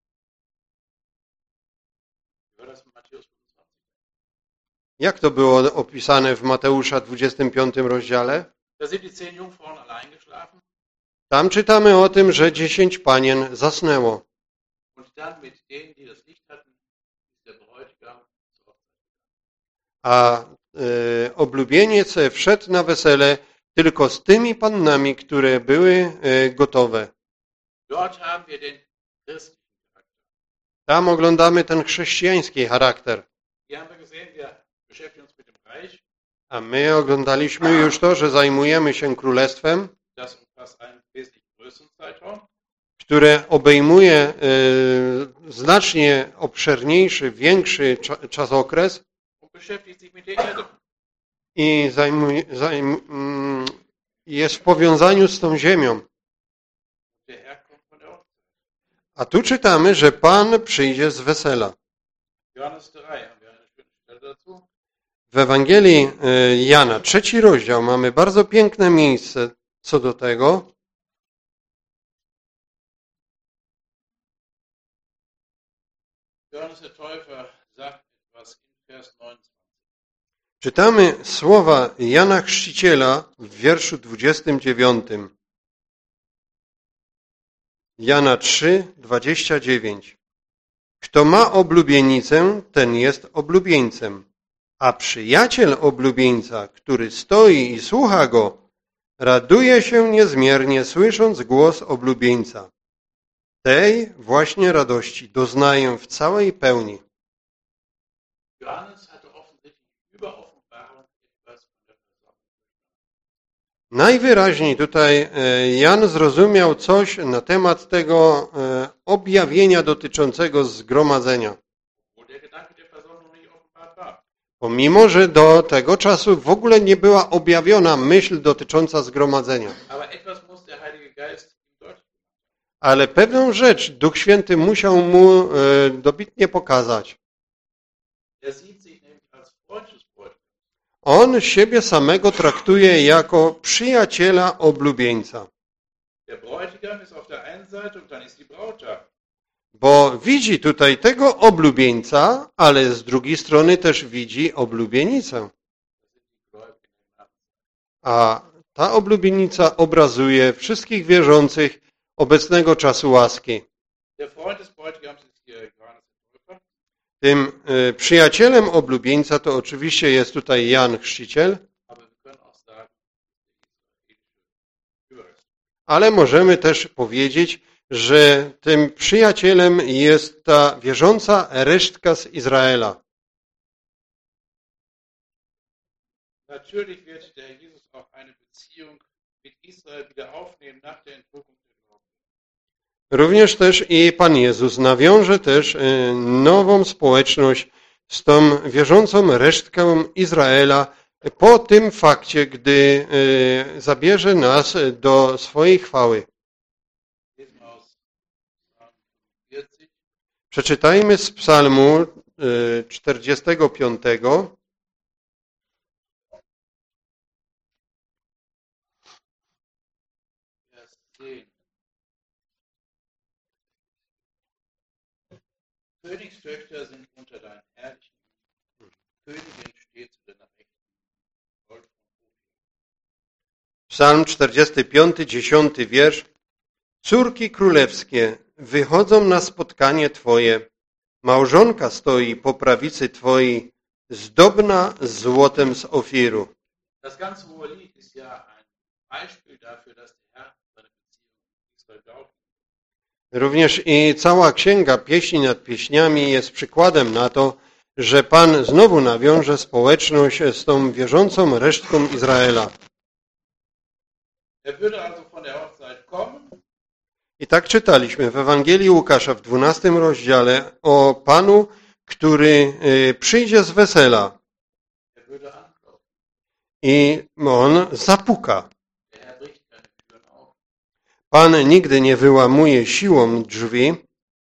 Wie war das in Matthäus fünfundzwanzig? Jak to było opisane w Mateusza dwudziestym piątym rozdziale? Da sind die zehn Jungfrauen allein geschlafen Tam czytamy o tym, że dziesięć panien zasnęło. und dann mit denen, die das Licht hatten, ist der Bräutigam zur Hochzeit. A e, oblubieniec wszedł na wesele tylko z tymi pannami, które były e, gotowe. Dort haben wir den christlichen Charakter. Tam oglądamy ten chrześcijański charakter. Hier haben wir gesehen, wir beschäftigen uns mit dem Reich. A my oglądaliśmy już to, że zajmujemy się królestwem, Das umfasst einen wesentlich größeren Zeitraum. które obejmuje e, znacznie obszerniejszy, większy cza, czasokres Und beschäftigt sich mit der Erde. i zajmuje, zajm, mm, jest w powiązaniu z tą ziemią. Der Herr kommt von der Hochzeit. A tu czytamy, że Pan przyjdzie z wesela. Johannes drei haben wir eine schöne Stelle dazu. W Ewangelii e, Jana, trzeci rozdział, mamy bardzo piękne miejsce co do tego. Johannes der Täufer sagt etwas in Vers neunundzwanzig. Czytamy słowa Jana Chrzciciela w wierszu dwudziestym dziewiątym. Jana trzy, dwadzieścia dziewięć. Kto ma oblubienicę, ten jest oblubieńcem, a przyjaciel oblubieńca, który stoi i słucha go, raduje się niezmiernie, słysząc głos oblubieńca. Tej właśnie radości doznaję w całej pełni. Johannes hatte offensichtlich über Offenbarung etwas von der Versammlung. Najwyraźniej tutaj Jan zrozumiał coś na temat tego objawienia dotyczącego zgromadzenia. Wo der Gedanke der Versammlung nicht offenbart war. Pomimo, że do tego czasu w ogóle nie była objawiona myśl dotycząca zgromadzenia. Aber etwas muss der Heilige Geist ihm deutlich machen. Ale pewną rzecz Duch Święty musiał mu e, dobitnie pokazać. Er sieht sich nämlich als Freundesbräutigam. On siebie samego traktuje jako przyjaciela oblubieńca. Der Bräutigam ist auf der einen Seite und dann ist die Braut da. Bo widzi tutaj tego oblubieńca, ale z drugiej strony też widzi oblubienicę. A ta oblubienica obrazuje wszystkich wierzących obecnego czasu łaski. Der Freund des Bräutigams ist hier Johannes der Täufer. Tym y, przyjacielem oblubieńca to oczywiście jest tutaj Jan Chrzciciel, Aber wir können auch sagen, der israelische Überrest. ale możemy też powiedzieć, że tym przyjacielem jest ta wierząca resztka z Izraela. Natürlich wird der Jesus auch eine Beziehung mit Israel wieder aufnehmen nach der Entrückung der Gläubigen. Również też i Pan Jezus nawiąże też y, nową społeczność z tą wierzącą resztką Izraela po tym fakcie, gdy y, zabierze nas do swojej chwały. Lesen wir aus Psalm vierzig. Przeczytajmy z psalmu y, czterdziestego piątego. Vers zehn. Königstöchter sind unter deinen herrlichen, Königin steht zu deiner Rechten. Gold von Ophir. Psalm czterdziesty piąty, dziesiąty wiersz. Córki królewskie wychodzą na spotkanie Twoje. Małżonka stoi po prawicy Twojej, zdobna złotem z Ofiru. Das ganze hohe Lied ist ja ein Beispiel dafür, dass der Herr seine Beziehung mit Israel glaubt. Również i cała księga Pieśni nad Pieśniami jest przykładem na to, że Pan znowu nawiąże społeczność z tą wierzącą resztką Izraela. Er würde also von der Hochzeit kommen, I tak czytaliśmy w Ewangelii Łukasza w dwunastym rozdziale o Panu, który y, przyjdzie z wesela er würde anklopfen. i on zapuka. Der Herr bricht keine Türen auf. Pan nigdy nie wyłamuje siłą drzwi,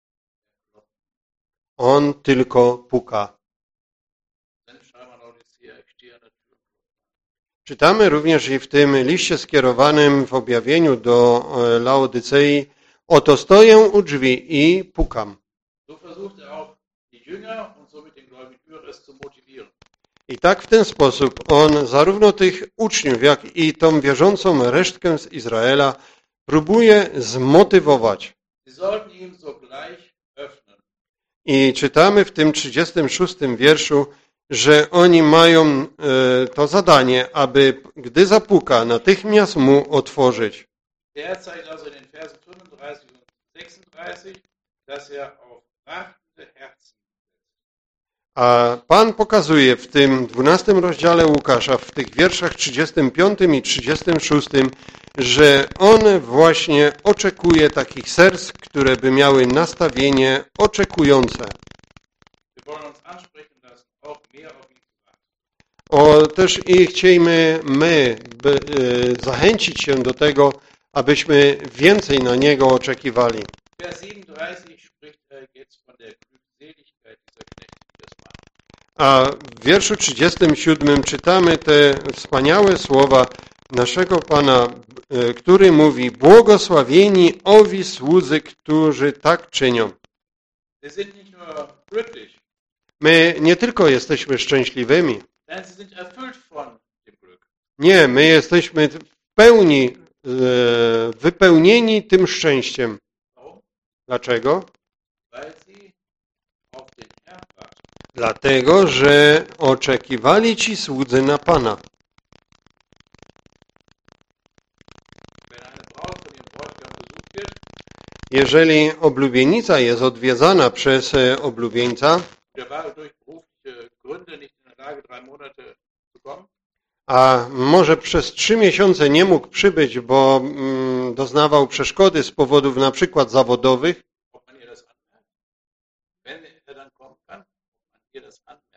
on tylko puka. Dann schreiben wir Laodicea, ich stehe an der Tür. Czytamy również i w tym liście skierowanym w objawieniu do e, Laodycei: oto stoję u drzwi i pukam. So versucht er auch die Jünger und somit den gläubigen Überrest zu motivieren. I tak w ten sposób on zarówno tych uczniów, jak i tą wierzącą resztkę z Izraela próbuje zmotywować. Sie sollten ihm sogleich öffnen. I czytamy w tym trzydziestym szóstym wierszu, że oni mają e, to zadanie, aby gdy zapuka, natychmiast mu otworzyć. Der Herr zeigt also in den Versen fünfunddreißig und sechsunddreißig, dass er auf wartende Herzen. A Pan pokazuje w tym dwunastym rozdziale Łukasza, w tych wierszach trzydziestym piątym i trzydziestym szóstym, że On właśnie oczekuje takich serc, które by miały nastawienie oczekujące. Wir wollen uns ansprechen lassen, auch mehr auf ihn zu warten. O, też i chcielibyśmy my by, y, zachęcić się do tego, abyśmy więcej na Niego oczekiwali. Vers siebenunddreißig spricht er jetzt von der Glückseligkeit dieser Knechte, die das machen. A w wierszu trzydziestym siódmym czytamy te wspaniałe słowa naszego Pana, y, który mówi: błogosławieni owi słudzy, którzy tak czynią. Sie sind nicht nur glücklich, My nie tylko jesteśmy szczęśliwymi, nein, sie sind erfüllt von dem Glück. nie, my jesteśmy w pełni y, wypełnieni tym szczęściem. Warum? Dlaczego? Weil sie Dlatego, że oczekiwali ci słudzy na Pana. Wenn eine Braut von ihrem Bräutigam besucht wird, Jeżeli oblubienica jest odwiedzana przez e, oblubieńca, der war durch berufliche Gründe nicht in der Lage, drei Monate zu kommen, a może przez trzy miesiące nie mógł przybyć, bo mm, doznawał przeszkody z powodów na przykład zawodowych, ob man ihr das anmerkt. Wenn er dann kommen kann, ob man ihr das anmerkt.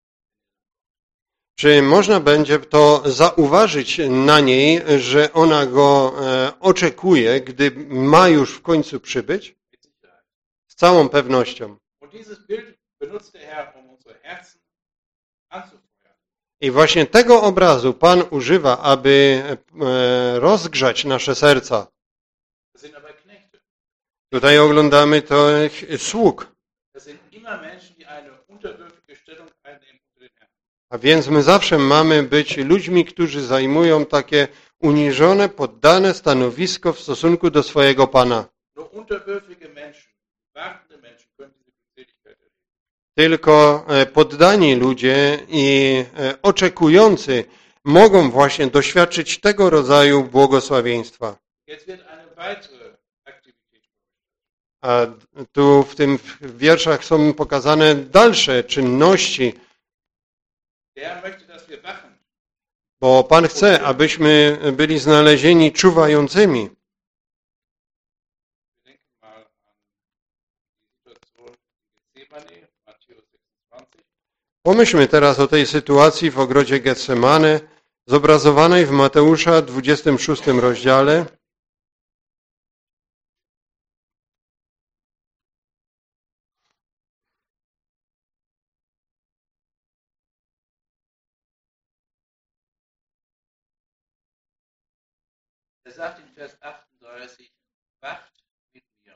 czy można będzie to zauważyć na niej, że ona go e, oczekuje, gdy ma już w końcu przybyć? Mit Sicherheit. Z całą pewnością. Und dieses Bild benutzt der Herr, um unsere Herzen anzufeuern. I właśnie tego obrazu Pan używa, aby e, rozgrzać nasze serca. Das sind aber Knechte. Tutaj oglądamy tych sług. Das sind immer Menschen, die eine unterwürfige Stellung einnehmen unter den Herrn. A więc my zawsze mamy być ludźmi, którzy zajmują takie uniżone, poddane stanowisko w stosunku do swojego Pana. Nur unterwürfige Menschen, wartende Menschen können diese Glückseligkeit erleben. Tylko e, poddani ludzie i e, oczekujący mogą właśnie doświadczyć tego rodzaju błogosławieństwa. Jetzt wird eine weitere Aktivität vorgestellt. A tu w tym wierszach są pokazane dalsze czynności, Der Herr möchte, dass wir wachen. bo Pan chce, abyśmy byli znalezieni czuwającymi. Wir denken mal an die Situation in Gethsemane, Matthäus sechsundzwanzig. Pomyślmy teraz o tej sytuacji w ogrodzie Getsemane, zobrazowanej w Mateusza dwudziestym szóstym rozdziale. Er sagt in Vers achtunddreißig, wacht mit mir.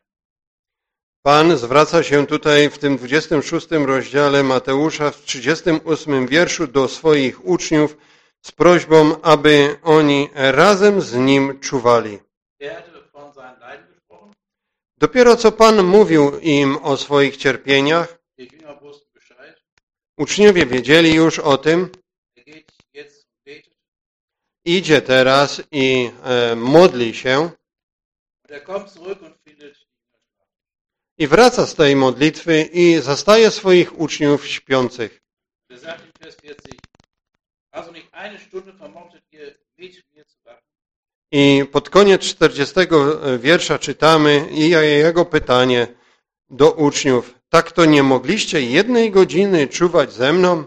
Pan zwraca się tutaj w tym dwudziestym szóstym rozdziale Mateusza w trzydziestym ósmym wierszu do swoich uczniów z prośbą, aby oni razem z Nim czuwali. Er hatte von seinen Leiden gesprochen. Dopiero co Pan mówił im o swoich cierpieniach, Die Jünger wussten Bescheid. uczniowie wiedzieli już o tym, Er geht jetzt und betet. idzie teraz i e, modli się Und er kommt zurück und findet die Jünger schlafen. i wraca z tej modlitwy i zastaje swoich uczniów śpiących. Er sagt in Vers vierzig, also nicht eine Stunde vermochtet ihr mit mir zu wachen. I pod koniec czterdziestego wiersza czytamy i jego pytanie do uczniów. Tak to nie mogliście jednej godziny czuwać ze mną?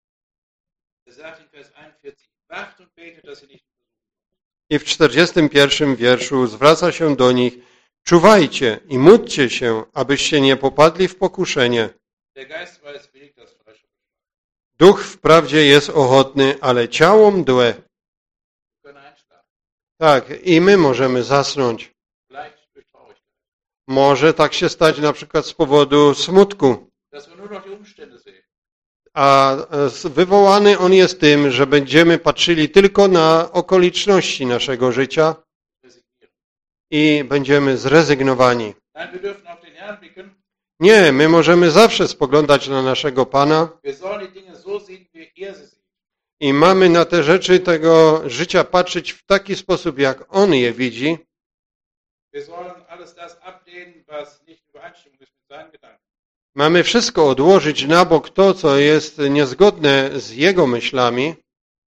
Er sagt in Vers einundvierzig, wacht und betet, dass ihr nicht I w czterdziestym pierwszym wierszu zwraca się do nich. Czuwajcie i módlcie się, abyście nie popadli w pokuszenie. Der Geist zwar ist willig, das Fleisch aber schwach. Duch wprawdzie jest ochotny, ale ciało mdłe. Wir können einschlafen. Tak, i my możemy zasnąć. Vielleicht durch Traurigkeit. Może tak się stać na przykład z powodu smutku. Dass wir nur noch die Umstände sehen. A wywołany on jest tym, że będziemy patrzyli tylko na okoliczności naszego życia Resignieren. i będziemy zrezygnowani. Nein, wir dürfen auf den Herrn blicken. Nie, my możemy zawsze spoglądać na naszego Pana Wir sollen die Dinge so sehen, wie er sie sieht. i mamy na te rzeczy tego życia patrzeć w taki sposób, jak On je widzi. Wir sollen alles das ablehnen, was nicht in Übereinstimmung ist mit seinen Gedanken. Mamy wszystko odłożyć na bok to, co jest niezgodne z Jego myślami Wir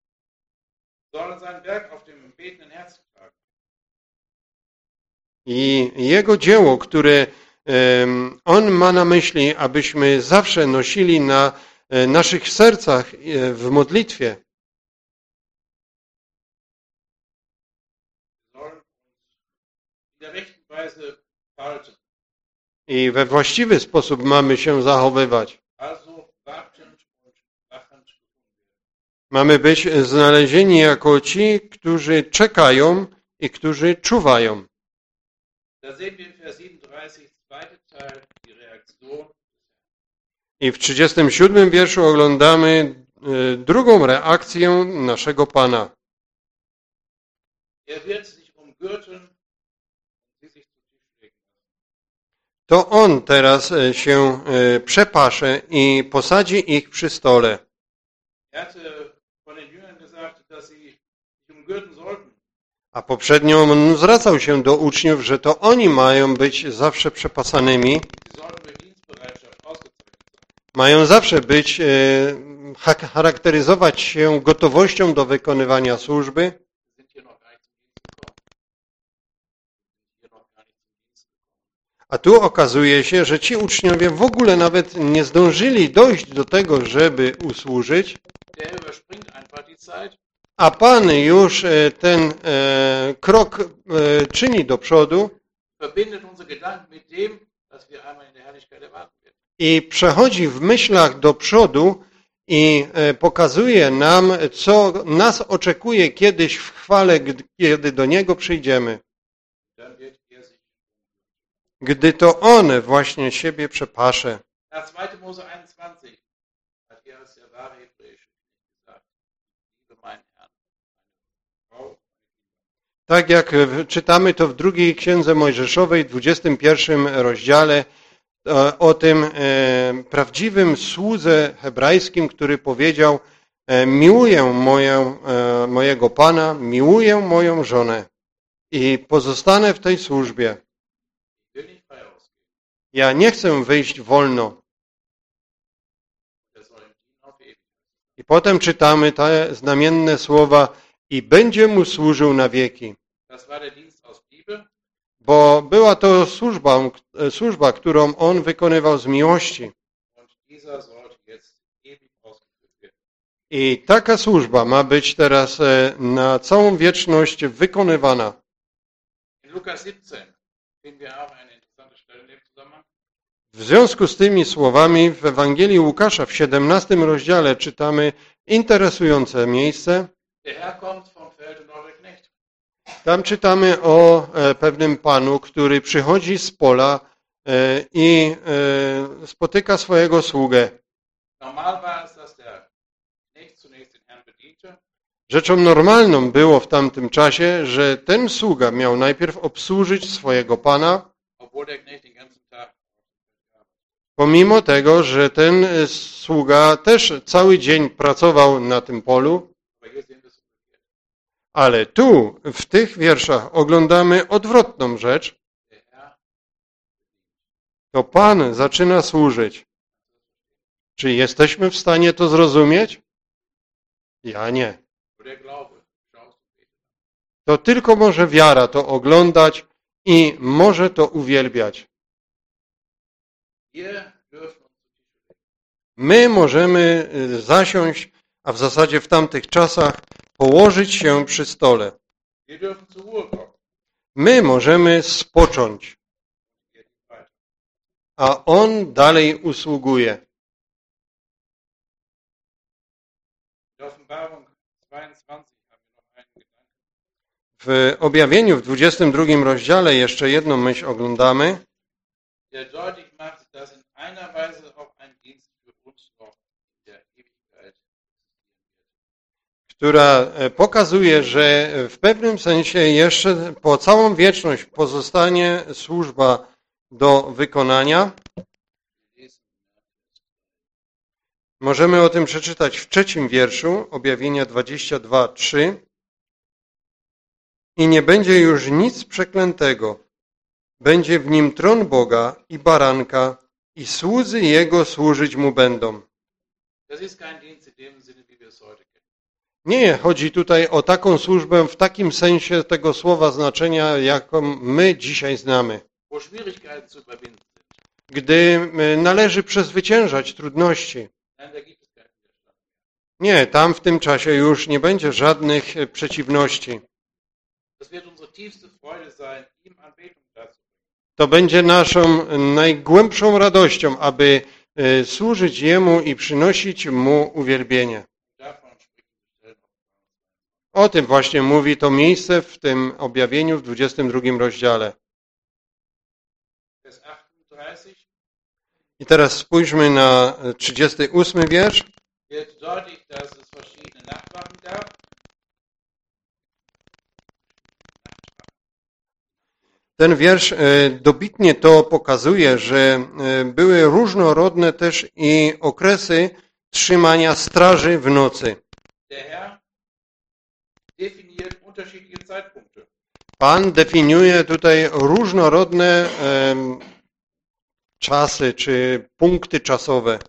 sollen sein Werk auf dem betenden Herzen tragen. i Jego dzieło, które em, On ma na myśli, abyśmy zawsze nosili na e, naszych sercach e, w modlitwie. Wir sollen uns in der rechten Weise verhalten. I we właściwy sposób mamy się zachowywać. Also wartend und wachend gefunden werden. Mamy być znalezieni jako ci, którzy czekają i którzy czuwają. Da sehen wir in Vers siebenunddreißig, zweite Teil, die Reaktion. I w trzydziestym siódmym wierszu oglądamy e, drugą reakcję naszego Pana. Er wird sich umgürten und sie sich zu Tisch legen lassen. to on teraz e, się e, przepasze i posadzi ich przy stole. Er hatte von den Jüngern gesagt, dass sie sich umgürten sollten. A poprzednio on zwracał się do uczniów, że to oni mają być zawsze przepasanymi, Sie sollten durch Dienstbereitschaft ausgezeichnet sein. mają zawsze być, e, cha- charakteryzować się gotowością do wykonywania służby. Sie sind hier noch gar nicht zum Dienst gekommen. Hier noch gar nicht zum Dienst gekommen. A tu okazuje się, że ci uczniowie w ogóle nawet nie zdążyli dojść do tego, żeby usłużyć, Der überspringt einfach die Zeit. a Pan już e, ten e, krok e, czyni do przodu Verbindet unsere Gedanken mit dem, was wir einmal in der Herrlichkeit erwarten werden. i przechodzi w myślach do przodu i e, pokazuje nam, co nas oczekuje kiedyś w chwale, gdy- kiedy do Niego przyjdziemy. Dann wird er sich. Gdy to On właśnie siebie przepasze. Nach zweiter Mose einundzwanzig hat er als der wahre hebräische König gesagt, liebe meinen Herrn, meine Frau, Tak jak w- czytamy to w drugiej księdze Mojżeszowej, dwudziestym pierwszym rozdziale, e, o tym e, prawdziwym słudze hebrajskim, który powiedział: e, miłuję moją, e, mojego Pana, miłuję moją żonę i pozostanę w tej służbie. ich will nicht frei ausgehen. Ja nie chcę wyjść wolno. Er soll ihm dienen auf ewig. I potem czytamy te znamienne słowa: i będzie mu służył na wieki. Das war der Dienst aus Liebe. Bo była to służba, służba, którą on wykonywał z miłości. Und dieser sollte jetzt ewig ausgeführt werden. I taka służba ma być teraz e, na całą wieczność wykonywana. In Lukas siebzehn finden wir auch eine interessante Stelle in dem Zusammenhang. W związku z tymi słowami w Ewangelii Łukasza w siedemnastym rozdziale czytamy interesujące miejsce. Der Herr kommt vom Felde noch der Knecht. Tam czytamy o e, pewnym panu, który przychodzi z pola e, i e, spotyka swojego sługę. Normal war es, dass der Knecht zunächst den Herrn bediente. Rzeczą normalną było w tamtym czasie, że ten sługa miał najpierw obsłużyć swojego pana, Obwohl der Knecht den ganzen Tag pomimo tego, że ten e, sługa też cały dzień pracował na tym polu. aber hier sehen wir es umgekehrt. Ale tu, w tych wierszach, oglądamy odwrotną rzecz. Der Herr, To Pan zaczyna służyć. Czy jesteśmy w stanie to zrozumieć? Ja nie. nur der Glaube, schaust und betest. To tylko może wiara to oglądać i może to uwielbiać. Wir dürfen uns zu Tische legen. My możemy y, zasiąść, a w zasadzie w tamtych czasach położyć się przy stole. Wir dürfen zur Ruhe kommen. My możemy spocząć, Er dient weiter. a On dalej usługuje. In der Offenbarung zweiundzwanzig haben wir noch einen Gedanken. W objawieniu w dwudziestym drugim rozdziale jeszcze jedną myśl oglądamy, Der deutlich macht, dass in einer Weise auch ein Dienst für uns noch in der Ewigkeit existieren wird. która e, pokazuje, że w pewnym sensie jeszcze po całą wieczność pozostanie służba do wykonania. Wir lesen Możemy o tym przeczytać w trzecim wierszu objawienia dwadzieścia dwa, trzy. I nie będzie już nic przeklętego. Będzie w nim tron Boga i baranka i słudzy Jego służyć Mu będą. Das ist kein Dienst in dem Sinne, wie wir es heute kennen. Nie, chodzi tutaj o taką służbę w takim sensie tego słowa znaczenia, jaką my dzisiaj znamy. Wo Schwierigkeiten zu überwinden sind. Gdy e, należy przezwyciężać trudności. Nein, da gibt es keinen Widerstand. Nie, tam w tym czasie już nie będzie żadnych e, przeciwności. Das wird unsere tiefste Freude sein, ihm Anbetung darzubringen. To będzie naszą najgłębszą radością, aby e, służyć Jemu i przynosić Mu uwielbienie. Davon spricht die Stelle noch. O tym właśnie mówi to miejsce w tym objawieniu w dwudziestym drugim rozdziale. Vers achtunddreißig I teraz spójrzmy na trzydziesty ósmy wiersz. wird deutlich, dass es verschiedene Nachtwachen gab. Ten wiersz e, dobitnie to pokazuje, że e, były różnorodne też i okresy trzymania straży w nocy. Der Herr definiert unterschiedliche Zeitpunkte. Pan definiuje tutaj różnorodne em, czasy czy punkty czasowe,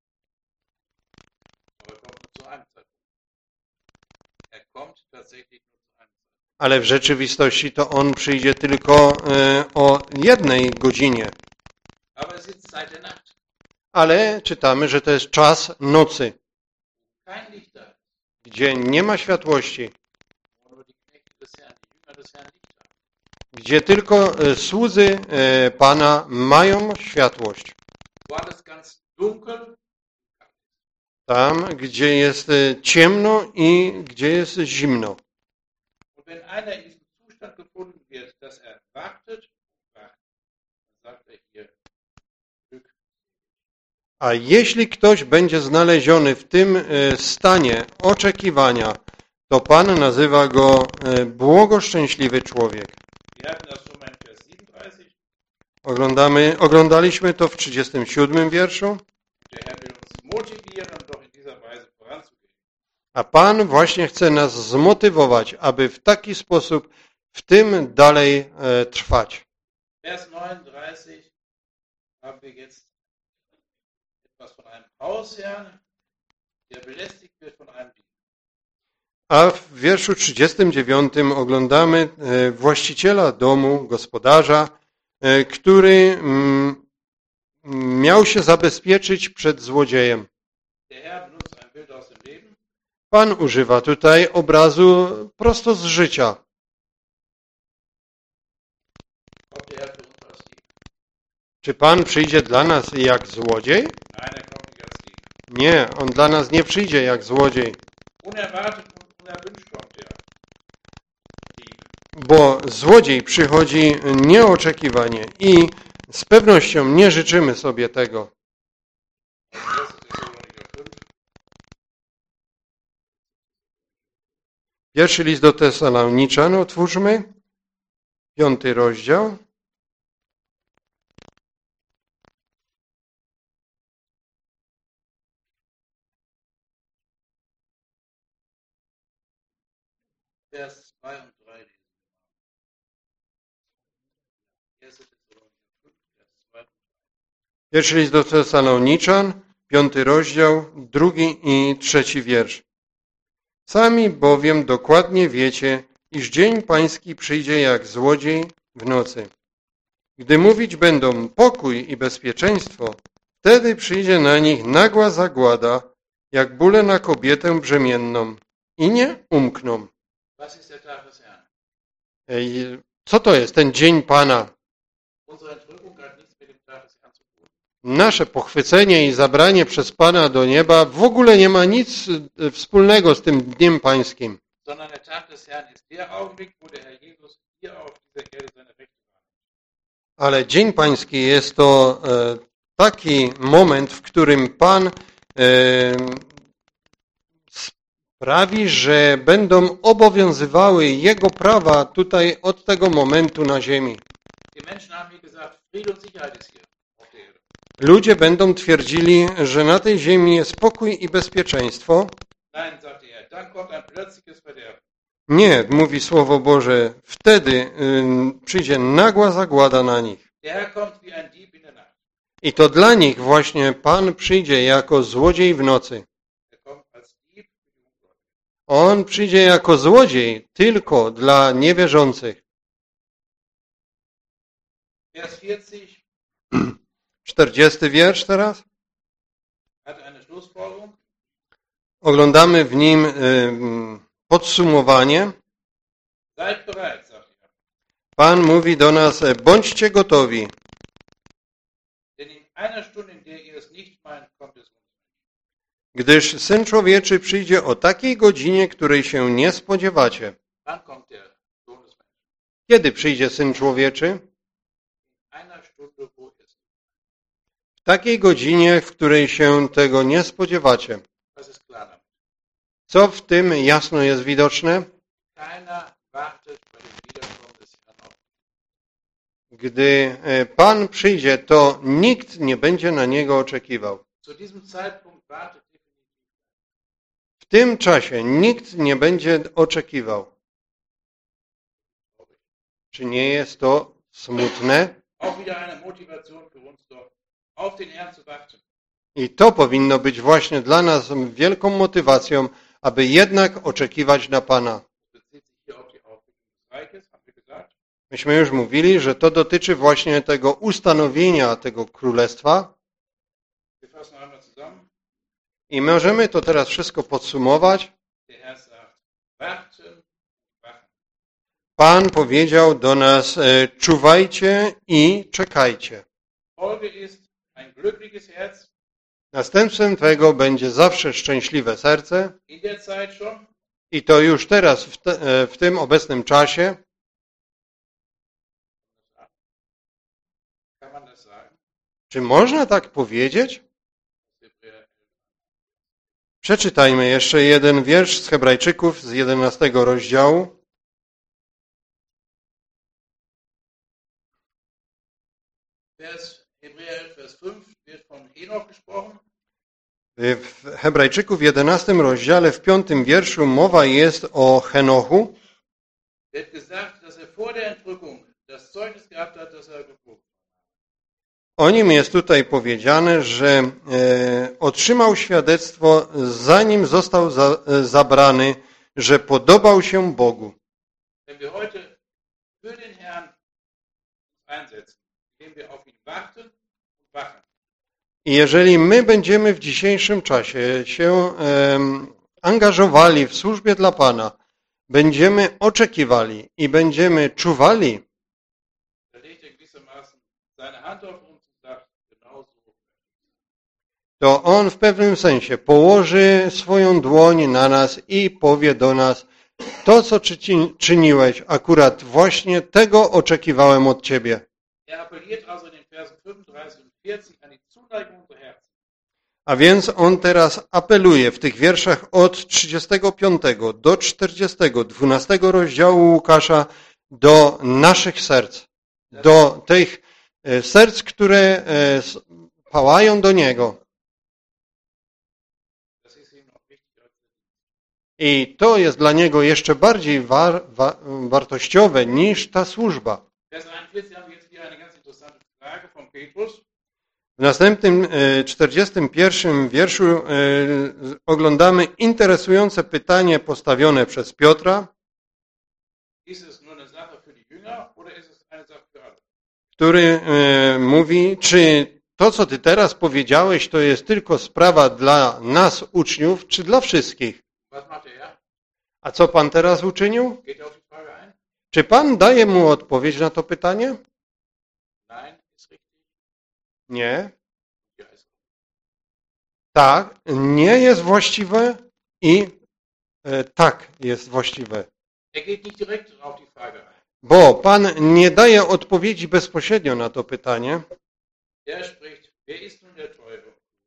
Aber er kommt nur zu einem Zeitpunkt. Er kommt tatsächlich nur zu einem Zeitpunkt. ale w rzeczywistości to On przyjdzie tylko e, o jednej godzinie. Aber es ist Zeit der Nacht. Ale czytamy, że to jest czas nocy, Kein Licht da ist. gdzie nie ma światłości, Wo nur die Knechte des Herrn, die Jünger des Herrn Licht haben. gdzie tylko e, słudzy e, Pana mają światłość. Wo alles ganz dunkel, Tam, gdzie jest e, ciemno i gdzie jest zimno. und wenn einer in diesem Zustand gefunden wird, dass er wartet und wacht, dann sagt er hier, Glück. A jeśli ktoś będzie znaleziony w tym e, stanie oczekiwania, to Pan nazywa go e, błogoszczęśliwy człowiek. Wir hatten das schon mal in Vers siebenunddreißig. Oglądamy, oglądaliśmy to w trzydziestym siódmym wierszu, Der Herr will uns motivieren, doch in dieser Weise voranzugehen. a Pan właśnie chce nas zmotywować, aby w taki sposób w tym dalej e, trwać. Vers neununddreißig haben wir jetzt etwas von einem Hausherrn, der belästigt wird von einem Diener. A w wierszu trzydziestym dziewiątym oglądamy e, właściciela domu, gospodarza, e, który mm, miał się zabezpieczyć przed złodziejem. Der Herr benutzt ein Bild aus dem Leben. Pan używa tutaj obrazu prosto z życia. Kommt der Herr für uns als Dieb? Czy Pan przyjdzie dla nas jak złodziej? Nein, er kommt nicht als Dieb. Nie, On dla nas nie przyjdzie jak złodziej, Unerwartet und unerwünscht kommt der Dieb. bo złodziej przychodzi nieoczekiwanie i z pewnością nie życzymy sobie tego. erster Thessalonicher fünf. Pierwszy list do Tesaloniczan otwórzmy, piąty rozdział. Vers zwei und drei lesen wir mal. erster Thessalonicher fünf, Vers zwei und drei. Pierwszy list do Tesaloniczan, piąty rozdział, drugi i trzeci wiersz. Sami bowiem dokładnie wiecie, iż dzień pański przyjdzie jak złodziej w nocy. Gdy mówić będą pokój i bezpieczeństwo, wtedy przyjdzie na nich nagła zagłada, jak bóle na kobietę brzemienną i nie umkną. Was ist der Tag des Herrn? Ej, co to jest ten dzień Pana? Unsere Entrückung hat nichts mit dem Tag des Herrn zu tun. Nasze pochwycenie i zabranie przez Pana do nieba w ogóle nie ma nic e, wspólnego z tym dniem pańskim. Sondern der Tag des Herrn ist der Augenblick, wo der Herr Jesus hier auf dieser Erde seine Rechte wahrnimmt. Ale dzień pański jest to e, taki moment, w którym Pan e, sprawi, że będą obowiązywały Jego prawa tutaj od tego momentu na ziemi. Die Menschen haben hier gesagt, Friede und Sicherheit ist hier auf der Erde. Ludzie będą twierdzili, że na tej ziemi jest spokój i bezpieczeństwo. Nein, sagt er, dann kommt ein plötzliches Verderben. Nie, mówi Słowo Boże, wtedy y, przyjdzie nagła zagłada na nich. Der Herr kommt wie ein Dieb in der Nacht. I to dla nich właśnie Pan przyjdzie jako złodziej w nocy. Er kommt als Dieb für die Ungläubigen. On przyjdzie jako złodziej tylko dla niewierzących. Vers vierzig czterdziesty wiersz teraz. hat eine Schlussfolgerung. Oglądamy w nim y, podsumowanie. Seid bereit, sagt er. Pan mówi do nas, bądźcie gotowi, Denn in einer Stunde, in der ihr es nicht meint, kommt es uns. gdyż Syn Człowieczy przyjdzie o takiej godzinie, której się nie spodziewacie. Wann kommt der Sohn des Menschen? Kiedy przyjdzie Syn Człowieczy? In einer Stunde, wo es. W takiej godzinie, w której się tego nie spodziewacie. Das ist klar damit. Co w tym jasno jest widoczne? Keiner wartet bei dem Wiederkommen des Herrn auf. Gdy Pan przyjdzie, to nikt nie będzie na Niego oczekiwał. Zu diesem Zeitpunkt wartet definitiv. W tym czasie nikt nie będzie oczekiwał. Czy nie jest to smutne? Auch wieder eine Motivation für uns doch, auf den Herrn zu warten. I to powinno być właśnie dla nas wielką motywacją, aby jednak oczekiwać na Pana. Bezieht sich hier auf die Aufrichtung des Reiches, haben wir gesagt. Myśmy już mówili, że to dotyczy właśnie tego ustanowienia tego królestwa. Wir fassen noch einmal zusammen. I możemy to teraz wszystko podsumować. Der Herr sagt, warten, wachen. Pan powiedział do nas, e, czuwajcie i czekajcie. Folge ist ein glückliches Herz Następstwem tego będzie zawsze szczęśliwe serce. in der Zeit schon. I to już teraz, w, te, e, w tym obecnym czasie. Kann man das sagen? Czy można tak powiedzieć? Hebräer Przeczytajmy jeszcze jeden wiersz z Hebrajczyków z jedenastego rozdziału. Vers, Hebräer elf, Vers fünf wird von Henoch gesprochen. W Hebrajczyków w jedenastym rozdziale, w piątym wierszu mowa jest o Henochu. Wird gesagt, dass er vor der Entrückung das Zeugnis gehabt hat, dass er geboren. O nim jest tutaj powiedziane, że e, otrzymał świadectwo, zanim został za, e, zabrany, że podobał się Bogu. Wenn wir heute für den Herrn einsetzen, indem wir auf ihn warten und wachen, I jeżeli my będziemy w dzisiejszym czasie się e, angażowali w służbie dla Pana, będziemy oczekiwali i będziemy czuwali, da legt er gewissermaßen seine Hand auf uns und sagt, genau so. to On w pewnym sensie położy swoją dłoń na nas i powie do nas, to co czyni- czyniłeś, akurat właśnie tego oczekiwałem od Ciebie. Er appelliert also in den Versen fünfunddreißig und vierzig an die Zuneigung unserer Herzen. A więc on teraz apeluje w tych wierszach od trzydziestego piątego do czterdziestego, dwunastego rozdziału Łukasza do naszych serc, do tych e, serc, które e, s- pałają do Niego. Das ist ihm noch wichtiger als I to jest dla Niego jeszcze bardziej war, wa, wartościowe niż ta służba. Vers einundvierzig haben wir jetzt wieder eine ganz interessante Frage von Petrus. W następnym e, czterdziestym pierwszym wierszu e, oglądamy interesujące pytanie postawione przez Piotra, Ist es nur eine Sache für die Jünger oder ist es eine Sache für alle? który e, mówi, czy to, co Ty teraz powiedziałeś, to jest tylko sprawa dla nas, uczniów, czy dla wszystkich? Was macht der Herr? A co Pan teraz uczynił? Geht er auf die Frage ein? Czy Pan daje mu odpowiedź na to pytanie? Nein, ist richtig. Nie. Ja, ist richtig. Tak, nie jest właściwe i e, tak jest właściwe. Er geht nicht direkt auf die Frage ein. Bo Pan nie daje odpowiedzi bezpośrednio na to pytanie. Er spricht, wer ist nun der Treue?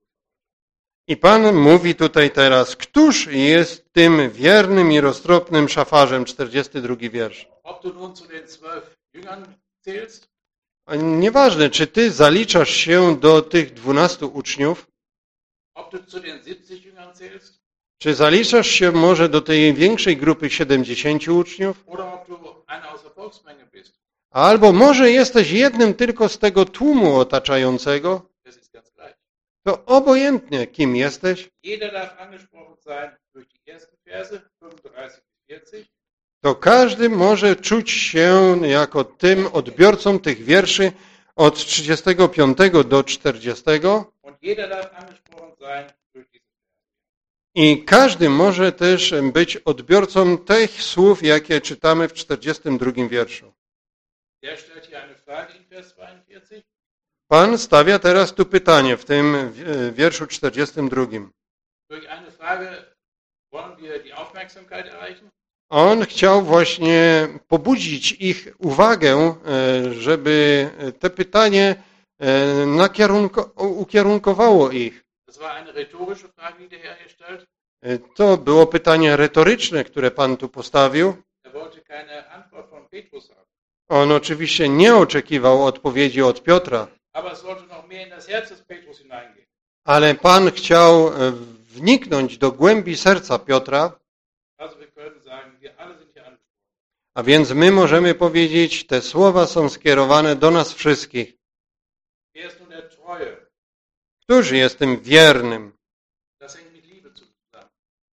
I Pan mówi tutaj teraz, któż jest tym wiernym i roztropnym szafarzem, czterdziesty drugi wiersz. Ob du nun zu den zwölf Jüngern zählst, A nieważne, czy Ty zaliczasz się do tych dwunastu uczniów, ob du zu den siebzig Jüngern zählst, czy zaliczasz się może do tej większej grupy siedemdziesięciu uczniów, oder ob du einer aus der Volksmenge bist, albo może jesteś jednym tylko z tego tłumu otaczającego, das ist ganz gleich. to obojętnie kim jesteś, Jeder darf angesprochen sein durch die ersten Verse, fünfunddreißig bis vierzig, to każdy może czuć się jako tym odbiorcą tych wierszy od trzydziestego piątego do czterdziestego und jeder darf angesprochen sein durch diese Verse. i każdy może też być odbiorcą tych słów, jakie czytamy w czterdziestym drugim wierszu. Der stellt hier eine Frage in Vers zweiundvierzig. Pan stawia teraz tu pytanie w tym w- wierszu czterdziestym drugim. Durch eine Frage wollen wir die Aufmerksamkeit erreichen. On chciał właśnie pobudzić ich uwagę, e, żeby te pytanie e, nakierunko, ukierunkowało ich. Das war eine rhetorische Frage, die der Herr hier stellt. E, To było pytanie retoryczne, które Pan tu postawił. Er wollte keine Antwort von Petrus haben. On oczywiście nie oczekiwał odpowiedzi od Piotra, aber es sollte noch mehr in das Herz des Petrus hineingehen. ale Pan chciał e, wniknąć do głębi serca Piotra, Also wir können sagen, wir alle sind hier angesprochen. a więc my możemy powiedzieć, te słowa są skierowane do nas wszystkich. Wer ist nun der Treue? Któż jest tym wiernym? Das hängt mit Liebe zusammen.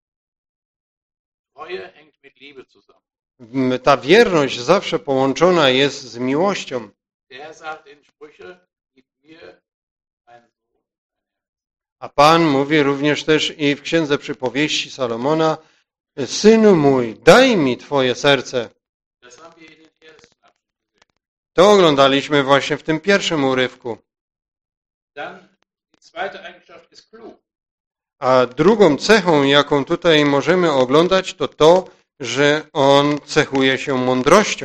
Treue hängt mit Liebe zusammen. M, Ta wierność zawsze połączona jest z miłością. Der Herr sagt in Sprüche, gib mir einen Sohn. A Pan mówi również też i w Księdze Przypowieści Salomona, Synu mój, daj mi Twoje serce. Das haben wir in den ersten Abschnitt gesehen. To oglądaliśmy właśnie w tym pierwszym urywku. Dann die zweite Eigenschaft ist klug. A drugą cechą, jaką tutaj możemy oglądać, to to, że on cechuje się mądrością.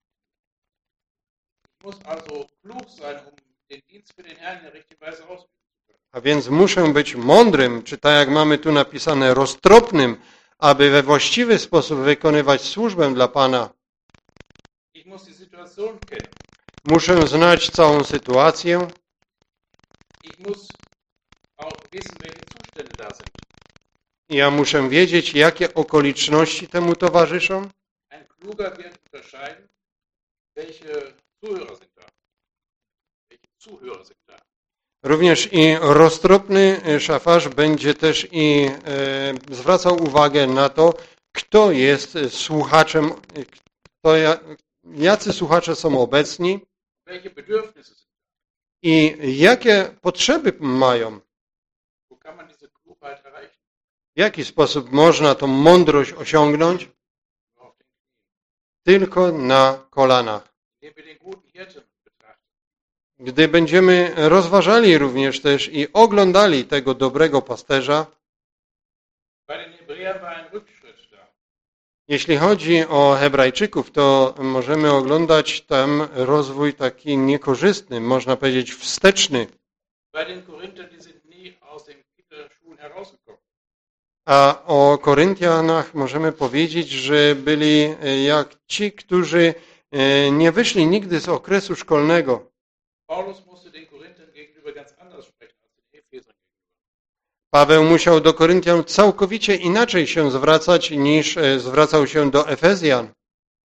Ich muss also klug sein, um den Dienst für den Herrn in der richtigen Weise ausüben zu können. A więc muszę być mądrym, czy tak jak mamy tu napisane, roztropnym, aby we właściwy sposób wykonywać służbę dla Pana. Ich muss die Situation kennen. Muszę znać całą sytuację. Ich muss auch wissen, welche Zustände da sind. Ja muszę wiedzieć, jakie okoliczności temu towarzyszą. Ein Kluger wird unterscheiden, welche Zuhörer sind da. Welche Zuhörer sind da. Również i roztropny szafarz będzie też i e, zwracał uwagę na to, kto jest słuchaczem, kto, jacy słuchacze są obecni Welche Bedürfnisse sind da. i jakie potrzeby mają. Wo kann man diese Klugheit erreichen? W jaki sposób można tą mądrość osiągnąć? Nur auf den Knien. Tylko na kolanach. Indem wir den guten Hirten betrachten. Gdy będziemy rozważali również też i oglądali tego dobrego pasterza, Bei den Hebräern war ein Rückschritt da. jeśli chodzi o Hebrajczyków, to możemy oglądać tam rozwój taki niekorzystny, można powiedzieć wsteczny. Bei den Korinthern, die sind nie aus den Kinderschuhen herausgekommen. A o Koryntianach możemy powiedzieć, że byli jak ci, którzy nie wyszli nigdy z okresu szkolnego. Paulus musste den Korinthern gegenüber ganz anders sprechen als den Ephesern gegenüber. Paweł musiał do Koryntian całkowicie inaczej się zwracać, niż zwracał się do Efezjan.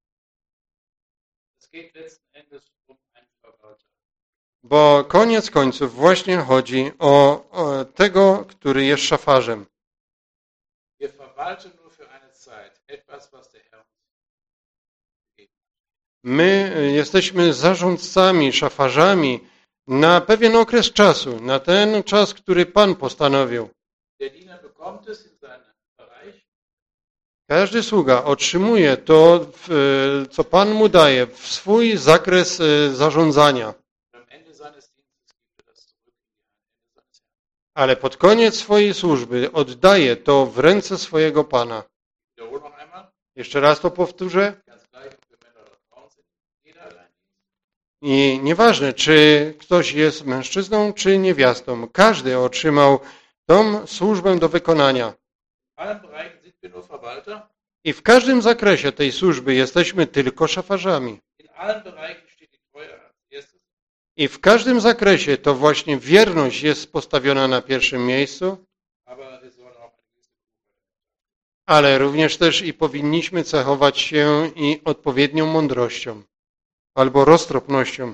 Es geht letzten Endes um einen Verwalter. Bo koniec końców właśnie chodzi o, o tego, który jest szafarzem. Wir verwalten nur für eine Zeit etwas, was der Herr uns gegeben hat. My jesteśmy zarządcami, szafarzami na pewien okres czasu, na ten czas, który Pan postanowił. Der Diener bekommt es in seinen Bereich. Każdy sługa otrzymuje to, w- co Pan mu daje, w swój zakres e, zarządzania. Am Ende seines Dienstes gibt er das zurück in die Hände seines Herrn. Ale pod koniec swojej służby oddaje to w ręce swojego Pana. Ich wiederhole noch einmal, Jeszcze raz to powtórzę. ganz gleich, ob wir Männer oder Frauen sind. Jeder hat einen Dienst. I nieważne, czy ktoś jest mężczyzną, czy niewiastą, każdy otrzymał tą służbę do wykonania. In allen Bereichen sind wir nur Verwalter. I w każdym zakresie tej służby jesteśmy tylko szafarzami. In allen Bereichen steht die Treue als erstes. I w każdym zakresie to właśnie wierność jest postawiona na pierwszym miejscu, Aber wir sollen auch eine gewisse Klugheit haben. ale również też i powinniśmy cechować się i odpowiednią mądrością albo roztropnością.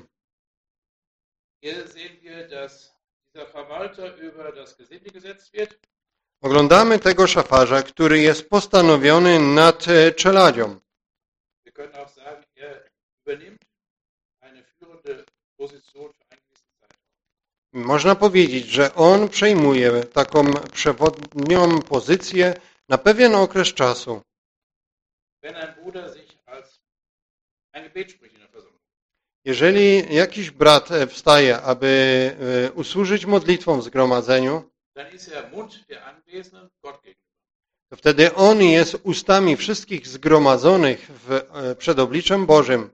Hier sehen wir, dass dieser Verwalter über das Gesinde gesetzt wird. Oglądamy tego szafarza, który jest postanowiony nad e, czeladzią. Wir können auch sagen, er übernimmt eine führende Position für einen gewissen Zeitraum. Można powiedzieć, że on przejmuje taką przewodnią pozycję na pewien okres czasu. Wenn ein Bruder sich als ein Gebet spricht in der Versammlung, Jeżeli jakiś brat e, wstaje, aby e, usłużyć modlitwą w zgromadzeniu, dann ist er Mund der Anwesenden Gott gegenüber. to wtedy on jest ustami wszystkich zgromadzonych w, e, przed obliczem Bożym.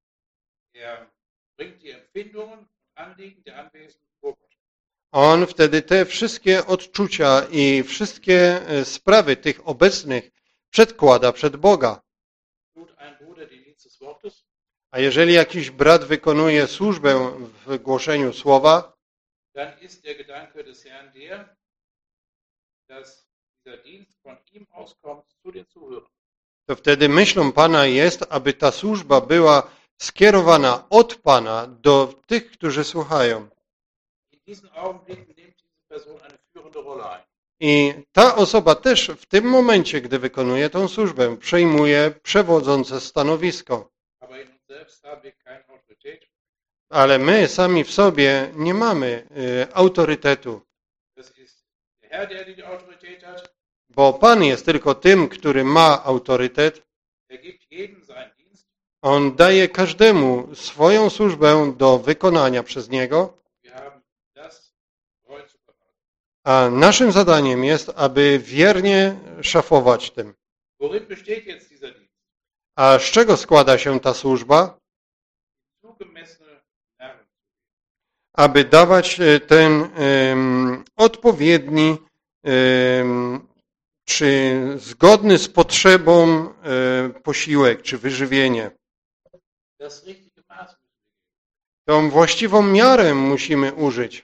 Er bringt die Empfindungen und Anliegen der Anwesenden vor Gott. On wtedy te wszystkie odczucia i wszystkie e, sprawy tych obecnych przedkłada przed Boga. Tut ein Bruder den Dienst des Wortes, A jeżeli jakiś brat wykonuje służbę w głoszeniu słowa, dann ist der Gedanke des Herrn der, dass dieser Dienst von ihm auskommt zu den Zuhörern. to wtedy myślą Pana jest, aby ta służba była skierowana od Pana do tych, którzy słuchają. In diesen Augenblicken nimmt diese Person eine führende Rolle ein. I ta osoba też w tym momencie, gdy wykonuje tą służbę, przejmuje przewodzące stanowisko. Aber in uns selbst haben wir keine Autorität. Ale my sami w sobie nie mamy y, autorytetu, Das ist der Herr, der die Autorität hat. bo Pan jest tylko tym, który ma autorytet. Er gibt jedem seinen Dienst. On daje każdemu swoją służbę do wykonania przez Niego, Wir haben das treu zu verwalten. a naszym zadaniem jest, aby wiernie szafować tym. Worin besteht jetzt dieser Dienst? A z czego składa się ta służba? Zugemessene Nahrung. Aby dawać e, ten um, odpowiedni um, czy zgodny z potrzebą um, posiłek czy wyżywienie. Das richtige Maß müssen wir geben. Tą właściwą miarę musimy użyć.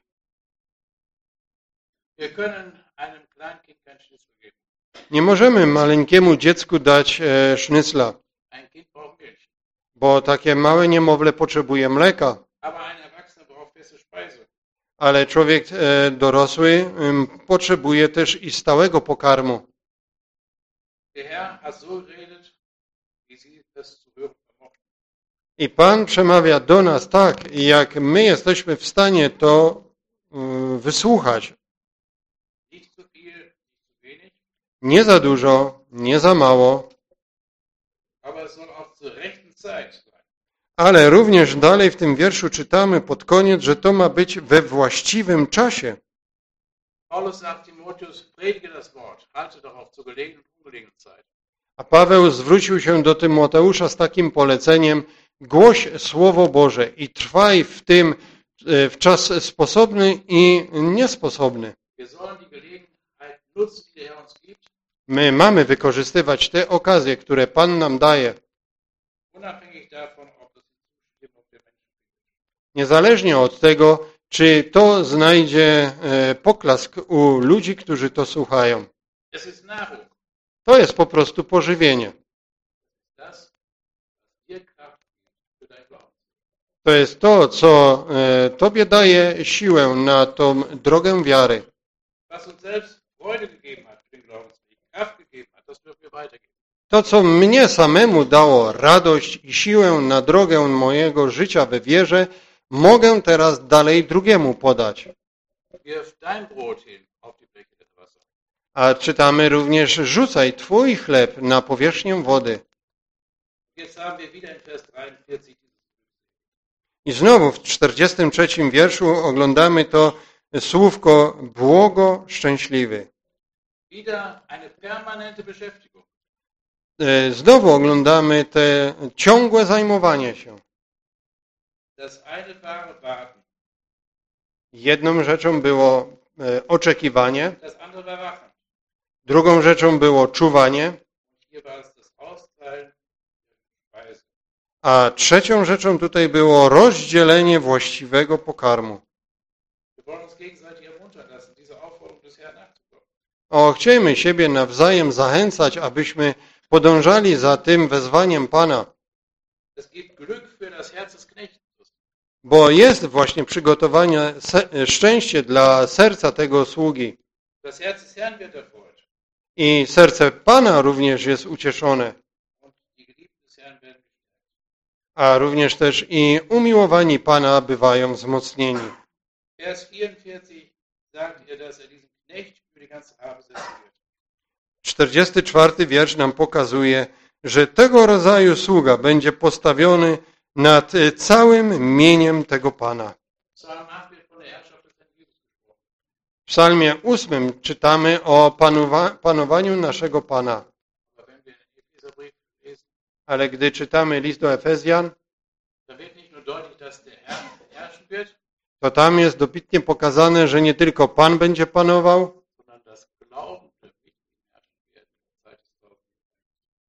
Wir können einem Kleinkind kein Schnitzel geben. Nie możemy maleńkiemu dziecku dać e, sznycla, Ein Kind braucht Milch. bo takie małe niemowlę potrzebuje mleka, Aber ein Erwachsener braucht feste Speise. ale człowiek e, dorosły em, potrzebuje też i stałego pokarmu. Der Herr hat so geredet, wie Sie das zu hören vermochten. I Pan przemawia do nas tak, jak my jesteśmy w stanie to y, wysłuchać. Nicht zu viel, nicht zu wenig, Nie za dużo, nie za mało, aber es soll auch zur rechten Zeit sein. ale również dalej w tym wierszu czytamy pod koniec, że to ma być we właściwym czasie. Paulus sagt Timotheus, predige das Wort, halte darauf zur gelegenen und ungelegenen Zeit. A Paweł zwrócił się do Tymoteusza z takim poleceniem: głoś Słowo Boże i trwaj w tym y, w czas sposobny i niesposobny. Wir sollen die Gelegenheit nutzen, die der Herr uns gibt, My mamy wykorzystywać te okazje, które Pan nam daje, unabhängig davon, ob das die Zustimmung der Menschen findet. niezależnie od tego, czy to znajdzie e, poklask u ludzi, którzy to słuchają. Es ist Nahrung. To jest po prostu pożywienie. Das, was dir Kraft gibt für dein Glauben. To jest to, co e, Tobie daje siłę na tą drogę wiary. Was uns selbst Freude gegeben hat für den Glaubensweg, Kraft gegeben hat, das dürfen wir weitergeben. To, co mnie samemu dało radość i siłę na drogę mojego życia we wierze, mogę teraz dalej drugiemu podać. Wirf dein Brot hin auf die Fläche des Wassers. A czytamy również: rzucaj Twój chleb na powierzchnię wody. Jetzt haben wir wieder in Vers dreiundvierzig dieses. I znowu w czterdziestym trzecim wierszu oglądamy to słówko błogo szczęśliwy. Wieder eine permanente Beschäftigung. E, Znowu oglądamy te ciągłe zajmowanie się. Das eine wahre Warten, Jedną rzeczą było e, oczekiwanie, das andere war Wachen. drugą rzeczą było czuwanie, Und hier war es das Austeilen der Speise. a trzecią rzeczą tutaj było rozdzielenie właściwego pokarmu. Wir wollen uns gegenseitig ermuntern lassen, dieser Aufforderung des Herrn nachzukommen. O, chciejmy siebie nawzajem zachęcać, abyśmy podążali za tym wezwaniem Pana, Es gibt Glück für das Herz des Knechtes. bo jest właśnie przygotowanie se- szczęście dla serca tego sługi. Das Herz des Herrn wird erfreut. I serce Pana również jest ucieszone, Und die Geliebten des Herrn werden gestärkt. a również też i umiłowani Pana bywają wzmocnieni. Vers vierundvierzig sagt er, dass er diesen Knecht über die ganze Habe setzen wird. czterdziesty czwarty wiersz nam pokazuje, że tego rodzaju sługa będzie postawiony nad y, całym mieniem tego Pana. Psalm acht wird von der Herrschaft des Herrn Jesus gesprochen. W psalmie ósmym czytamy o panowa- panowaniu naszego Pana. Aber wenn wir den Epheserbrief lesen, Ale gdy czytamy list do Efezjan, dann wird nicht nur deutlich, dass der Herr herrschen wird, to tam jest dobitnie pokazane, że nie tylko Pan będzie panował, sondern dass Glaubende mit ihm herrschen werden in der Zeit des Glaubens.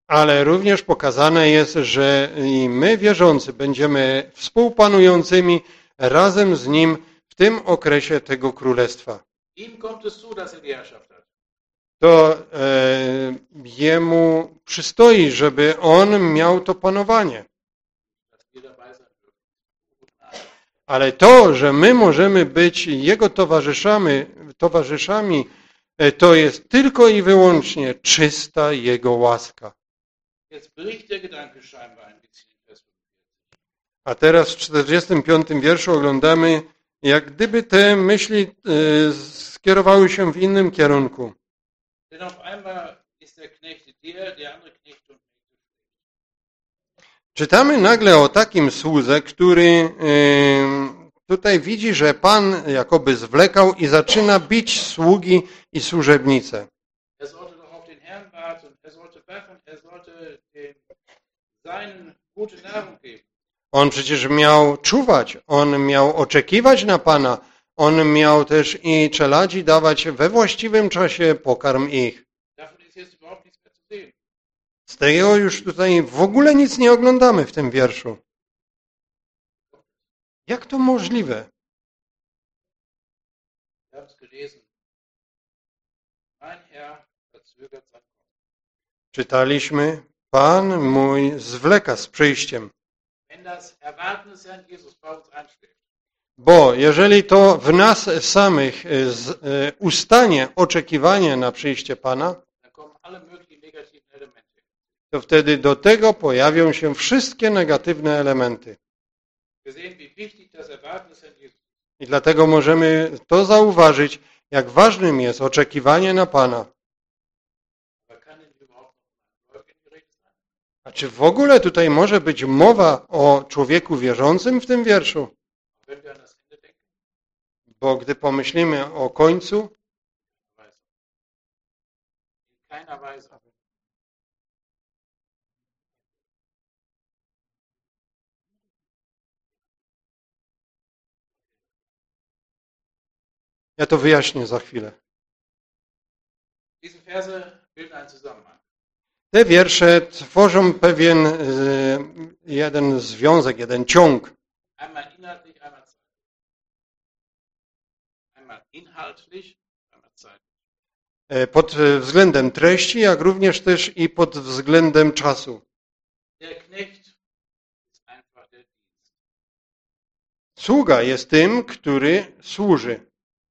Ale również pokazane jest, że i my wierzący będziemy współpanującymi razem z Nim w tym okresie tego królestwa. Ihm kommt es zu, dass er die Herrschaft hat. To e, Jemu przystoi, żeby On miał to panowanie. Dass wir dabei sein dürfen. Ale to, że my możemy być Jego towarzyszami, towarzyszami, e, to jest tylko i wyłącznie czysta Jego łaska. Jetzt bricht der Gedanke scheinbar ein bisschen in Vers fünfundvierzig. A teraz w czterdziestym piątym wierszu oglądamy, jak gdyby te myśli e, skierowały się w innym kierunku. Denn auf einmal ist der Knecht der, der andere Knecht und Czytamy nagle o takim słudze, który e, tutaj widzi, że Pan jakoby zwlekał i zaczyna bić sługi i służebnice. er sollte doch auf den Herrn warten, er sollte wachen, er sollte dem seinen gute Nahrung geben. On przecież miał czuwać, on miał oczekiwać na Pana, on miał też i czeladzi dawać we właściwym czasie pokarm ich. Davon ist jetzt überhaupt nichts mehr zu sehen. Z tego już tutaj w ogóle nic nie oglądamy w tym wierszu. Jak to możliwe? Wir haben es gelesen. Mein Herr verzögert sein Kommen. Czytaliśmy, Pan mój zwleka z przyjściem. Wenn das Erwarten des Herrn Jesus bei uns einschlägt, Bo jeżeli to w nas samych e, z, e, ustanie oczekiwanie na przyjście Pana, dann kommen alle möglichen negativen Elemente. to wtedy do tego pojawią się wszystkie negatywne elementy. Wir sehen, wie wichtig das Erwarten des Herrn Jesus ist. I dlatego możemy to zauważyć, jak ważnym jest oczekiwanie na Pana. Aber kann denn überhaupt noch von einem Gläubigen die Rede sein? A czy w ogóle tutaj może być mowa o człowieku wierzącym w tym wierszu? Wenn wir an das Ende denken, Bo gdy pomyślimy o końcu, weiß. In keiner Weise. ja to wyjaśnię za chwilę. Diese Verse bilden einen Zusammenhang. Te wiersze tworzą pewien e, jeden związek, jeden ciąg. Einmal inhaltlich, einmal zeitlich. Einmal inhaltlich, einmal zeitlich. E, Pod względem treści, jak również też i pod względem czasu. Der Knecht ist einfach der Dienst. Sługa jest tym, który służy.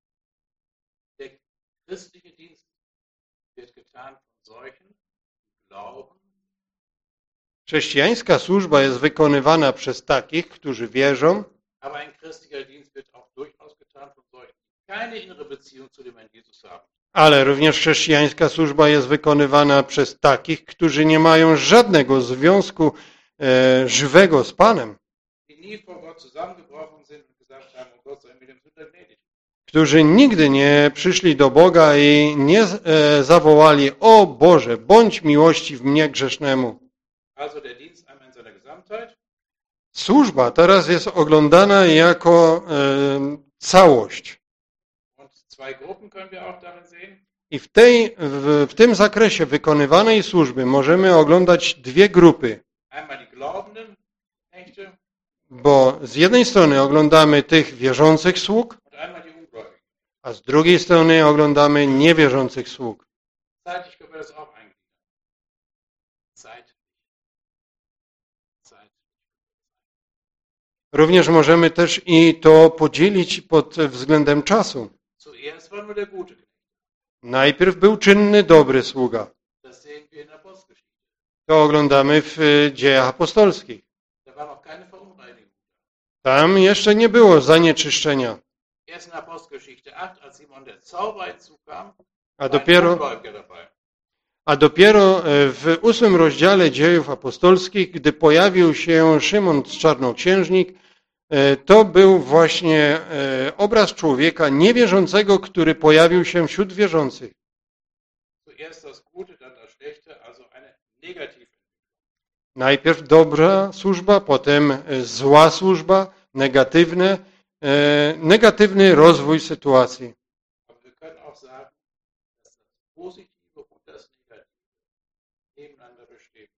Der christliche Dienst wird getan von solchen, die glauben, Chrześcijańska służba jest wykonywana przez takich, którzy wierzą, aber ein christlicher Dienst wird auch durchaus getan von solchen, die keine innere Beziehung zu dem Herrn Jesus haben. ale również chrześcijańska służba jest wykonywana przez takich, którzy nie mają żadnego związku e, żywego z Panem, Die nie vor Gott zusammengebrochen sind und gesagt haben, oh Gott sei mit dem Sünder gnädig. którzy nigdy nie przyszli do Boga i nie e, zawołali: o Boże, bądź miłości w mnie grzesznemu. Also der Dienst einmal in seiner Gesamtheit, Służba teraz jest oglądana jako e, całość. und zwei Gruppen können wir auch darin sehen. I w, tej, w, w tym zakresie wykonywanej służby możemy oglądać dwie grupy. Einmal die glaubenden Knechte Bo z jednej strony oglądamy tych wierzących sług, und einmal die Ungläubigen. a z drugiej strony oglądamy niewierzących sług. Zeitlich können wir das auch eingliedern. Zeitlich. Zeitlich. Również możemy też i to podzielić pod względem czasu. Zuerst war nur der gute Knecht. Najpierw był czynny, dobry sługa. Das sehen wir in der Apostelgeschichte. To oglądamy w Dziejach Apostolskich. Da war noch keine Verunreinigung. Tam jeszcze nie było zanieczyszczenia. Erst in der Apostelgeschichte acht, als Simon der Zauberer hinzukam, A war ein dopiero, Ungläubiger dabei. a dopiero w ósmym rozdziale Dziejów Apostolskich, gdy pojawił się Szymon Czarnoksiężnik, to był właśnie obraz człowieka niewierzącego, który pojawił się wśród wierzących. Zuerst das Gute, dann das Schlechte, also eine negative. Najpierw dobra służba, potem zła służba, negatywne, negatywny rozwój sytuacji. Aber wir können auch sagen, dass das Positive und das Negative nebeneinander bestehen.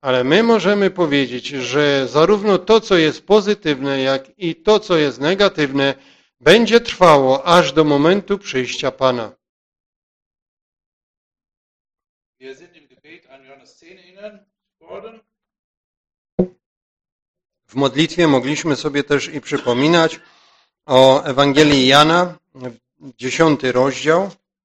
Ale my możemy powiedzieć, że zarówno to, co jest pozytywne, jak i to, co jest negatywne, będzie trwało aż do momentu przyjścia Pana. Wir sind im Gebet an Johannes zehn erinnern worden. W modlitwie mogliśmy sobie też i przypominać o Ewangelii Jana, dziesiąty rozdział.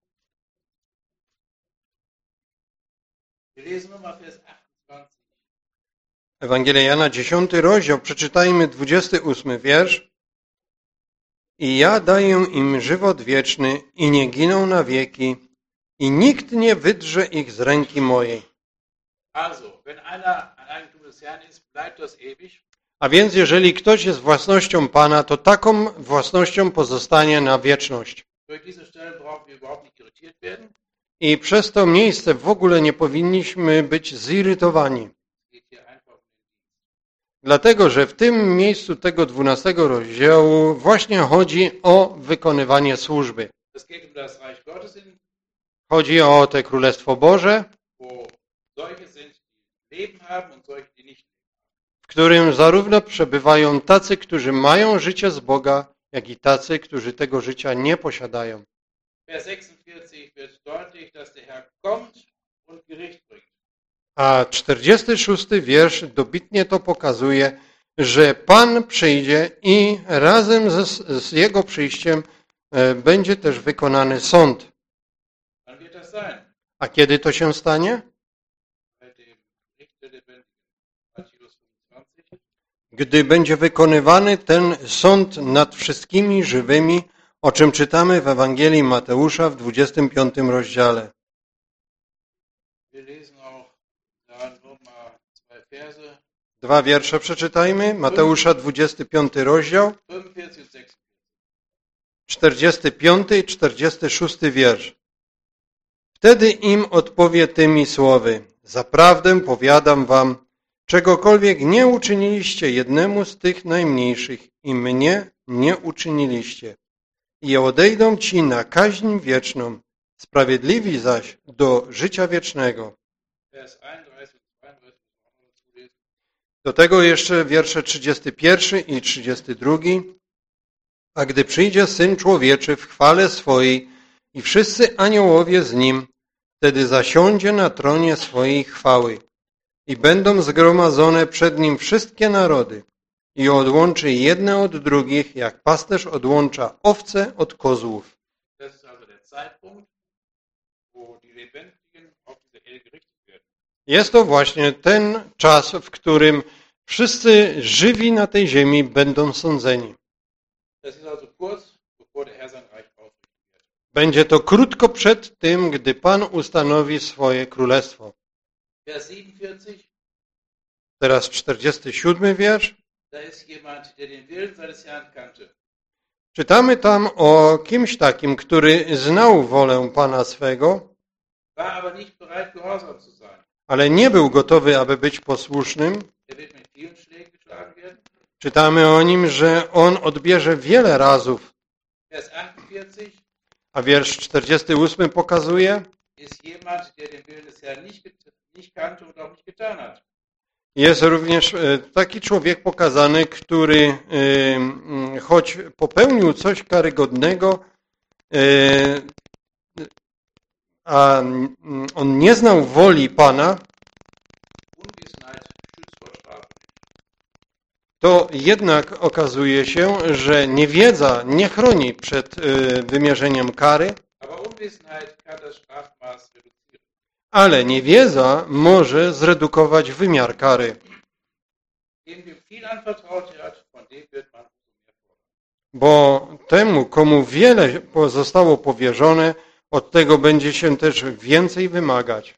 Wir lesen nochmal Vers achtundzwanzig. Ewangelia Jana, dziesiąty rozdział, przeczytajmy dwudziesty ósmy wiersz. I ja daję im żywot wieczny i nie giną na wieki i nikt nie wydrze ich z ręki mojej. Also, wenn einer ein Eigentum des Herrn ist, bleibt das ewig. A więc jeżeli ktoś jest własnością Pana, to taką własnością pozostanie na wieczność. Durch diese Stellen brauchen wir überhaupt nicht irritiert werden. I przez to miejsce w ogóle nie powinniśmy być zirytowani. Es geht hier einfach um den Dienst. Dlatego, że w tym miejscu tego dwunastego rozdziału właśnie chodzi o wykonywanie służby. Es geht um das Reich Gottes, in, Chodzi o te Królestwo Boże, wo solche sind, die Leben haben und solche, die nicht. w którym zarówno przebywają tacy, którzy mają życie z Boga, jak i tacy, którzy tego życia nie posiadają. Vers sechsundvierzig wird deutlich, dass der Herr kommt und Gericht bringt. A czterdziesty szósty wiersz dobitnie to pokazuje, że Pan przyjdzie i razem ze, z Jego przyjściem e, będzie też wykonany sąd. Wann wird das sein? A kiedy to się stanie? Bei dem Gericht der Lebendigen. Matthäus fünfundzwanzig. Gdy będzie wykonywany ten sąd nad wszystkimi żywymi, o czym czytamy w Ewangelii Mateusza w dwudziestym piątym rozdziale. Wir lesen auch da nur mal zwei Verse, Dwa wiersze przeczytajmy. Mateusza dwudziesty piąty rozdział, fünfundvierzig und sechsundvierzig. czterdziesty piąty i czterdziesty szósty wiersz. Wtedy im odpowie tymi słowy: zaprawdę powiadam wam, czegokolwiek nie uczyniliście jednemu z tych najmniejszych i mnie nie uczyniliście. I odejdą ci na kaźń wieczną, sprawiedliwi zaś do życia wiecznego. Vers einunddreißig und zweiunddreißig müssen wir auch noch dazu lesen. Do tego jeszcze wiersze trzydziesty pierwszy i trzydziesty drugi. A gdy przyjdzie Syn Człowieczy w chwale swojej i wszyscy aniołowie z Nim, wtedy zasiądzie na tronie swojej chwały i będą zgromadzone przed Nim wszystkie narody i odłączy jedne od drugich, jak pasterz odłącza owce od kozłów. Das ist also der Zeitpunkt, wo die Lebendigen auf diese Erde gerichtet werden. Jest to właśnie ten czas, w którym wszyscy żywi na tej ziemi będą sądzeni. Das ist also kurz, bevor der Herr sein Reich ausrichten wird. Będzie to krótko przed tym, gdy Pan ustanowi swoje królestwo. Vers siebenundvierzig, Teraz czterdziesty siódmy wiersz. da ist jemand, der den Willen seines Herrn kannte. Czytamy tam o kimś takim, który znał wolę Pana swego, War aber nicht bereit, gehorsam zu sein. ale nie był gotowy, aby być posłusznym. Er wird mit vielen Schlägen geschlagen werden. Czytamy o nim, że on odbierze wiele razów. Vers achtundvierzig A wiersz czterdziesty ósmy pokazuje, ist jemand, der den Willen des Herrn nicht, get- nicht kannte und auch nicht getan hat. jest również e, taki człowiek pokazany, który e, mm, choć popełnił coś karygodnego, e, a mm, on nie znał woli Pana, Unwissenheit schützt vor Strafe. to jednak okazuje się, że niewiedza nie chroni przed e, wymierzeniem kary, Aber Unwissenheit kann das Strafmaß reduzieren. ale niewiedza może zredukować wymiar kary, Dem wir viel anvertraut hat, von dem wird man umso mehr fordern. bo temu, komu wiele zostało powierzone, od tego będzie się też więcej wymagać.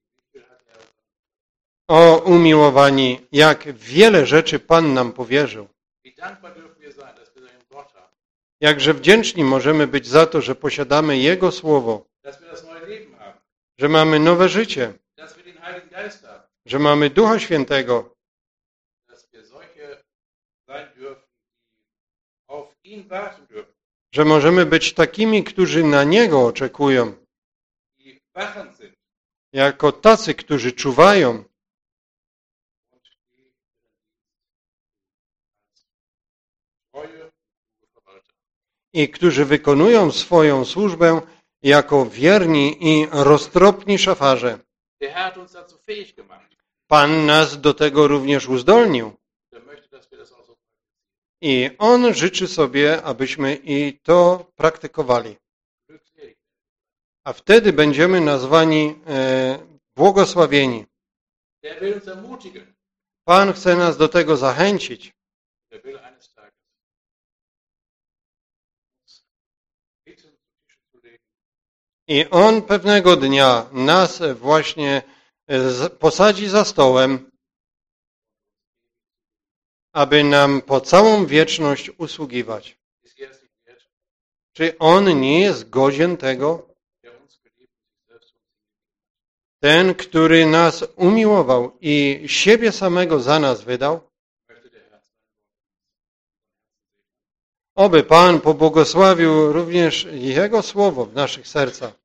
O umiłowani, jak wiele rzeczy Pan nam powierzył. Wie dankbar dürfen wir sein, dass wir sein Wort haben, Jakże wdzięczni możemy być za to, że posiadamy Jego Słowo, dass wir das neue Leben haben, że mamy nowe życie, dass wir den Heiligen Geist haben, że mamy Ducha Świętego, dass wir solche sein dürfen, die auf ihn warten dürfen, że możemy być takimi, którzy na Niego oczekują, die wachend sind, jako tacy, którzy czuwają, i którzy wykonują swoją służbę jako wierni i roztropni szafarze. Der Herr hat uns dazu fähig gemacht. Pan nas do tego również uzdolnił. Er möchte, dass wir das auch so praktizieren. I On życzy sobie, abyśmy i to praktykowali. Glückselig. A wtedy będziemy nazwani e, błogosławieni. Der will uns ermutigen. Pan chce nas do tego zachęcić. Der will eines Tages uns bitten, zu Tische zu legen. I On pewnego dnia nas właśnie e, z- posadzi za stołem, aby nam po całą wieczność usługiwać. Ist er es nicht wert, Czy On nie jest godzien tego? der uns geliebt und sich selbst uns hingegeben Ten, który nas umiłował i siebie samego za nas wydał? hat, möchte der Herr sein Wort. Oby Pan pobłogosławił również Jego słowo w naszych sercach.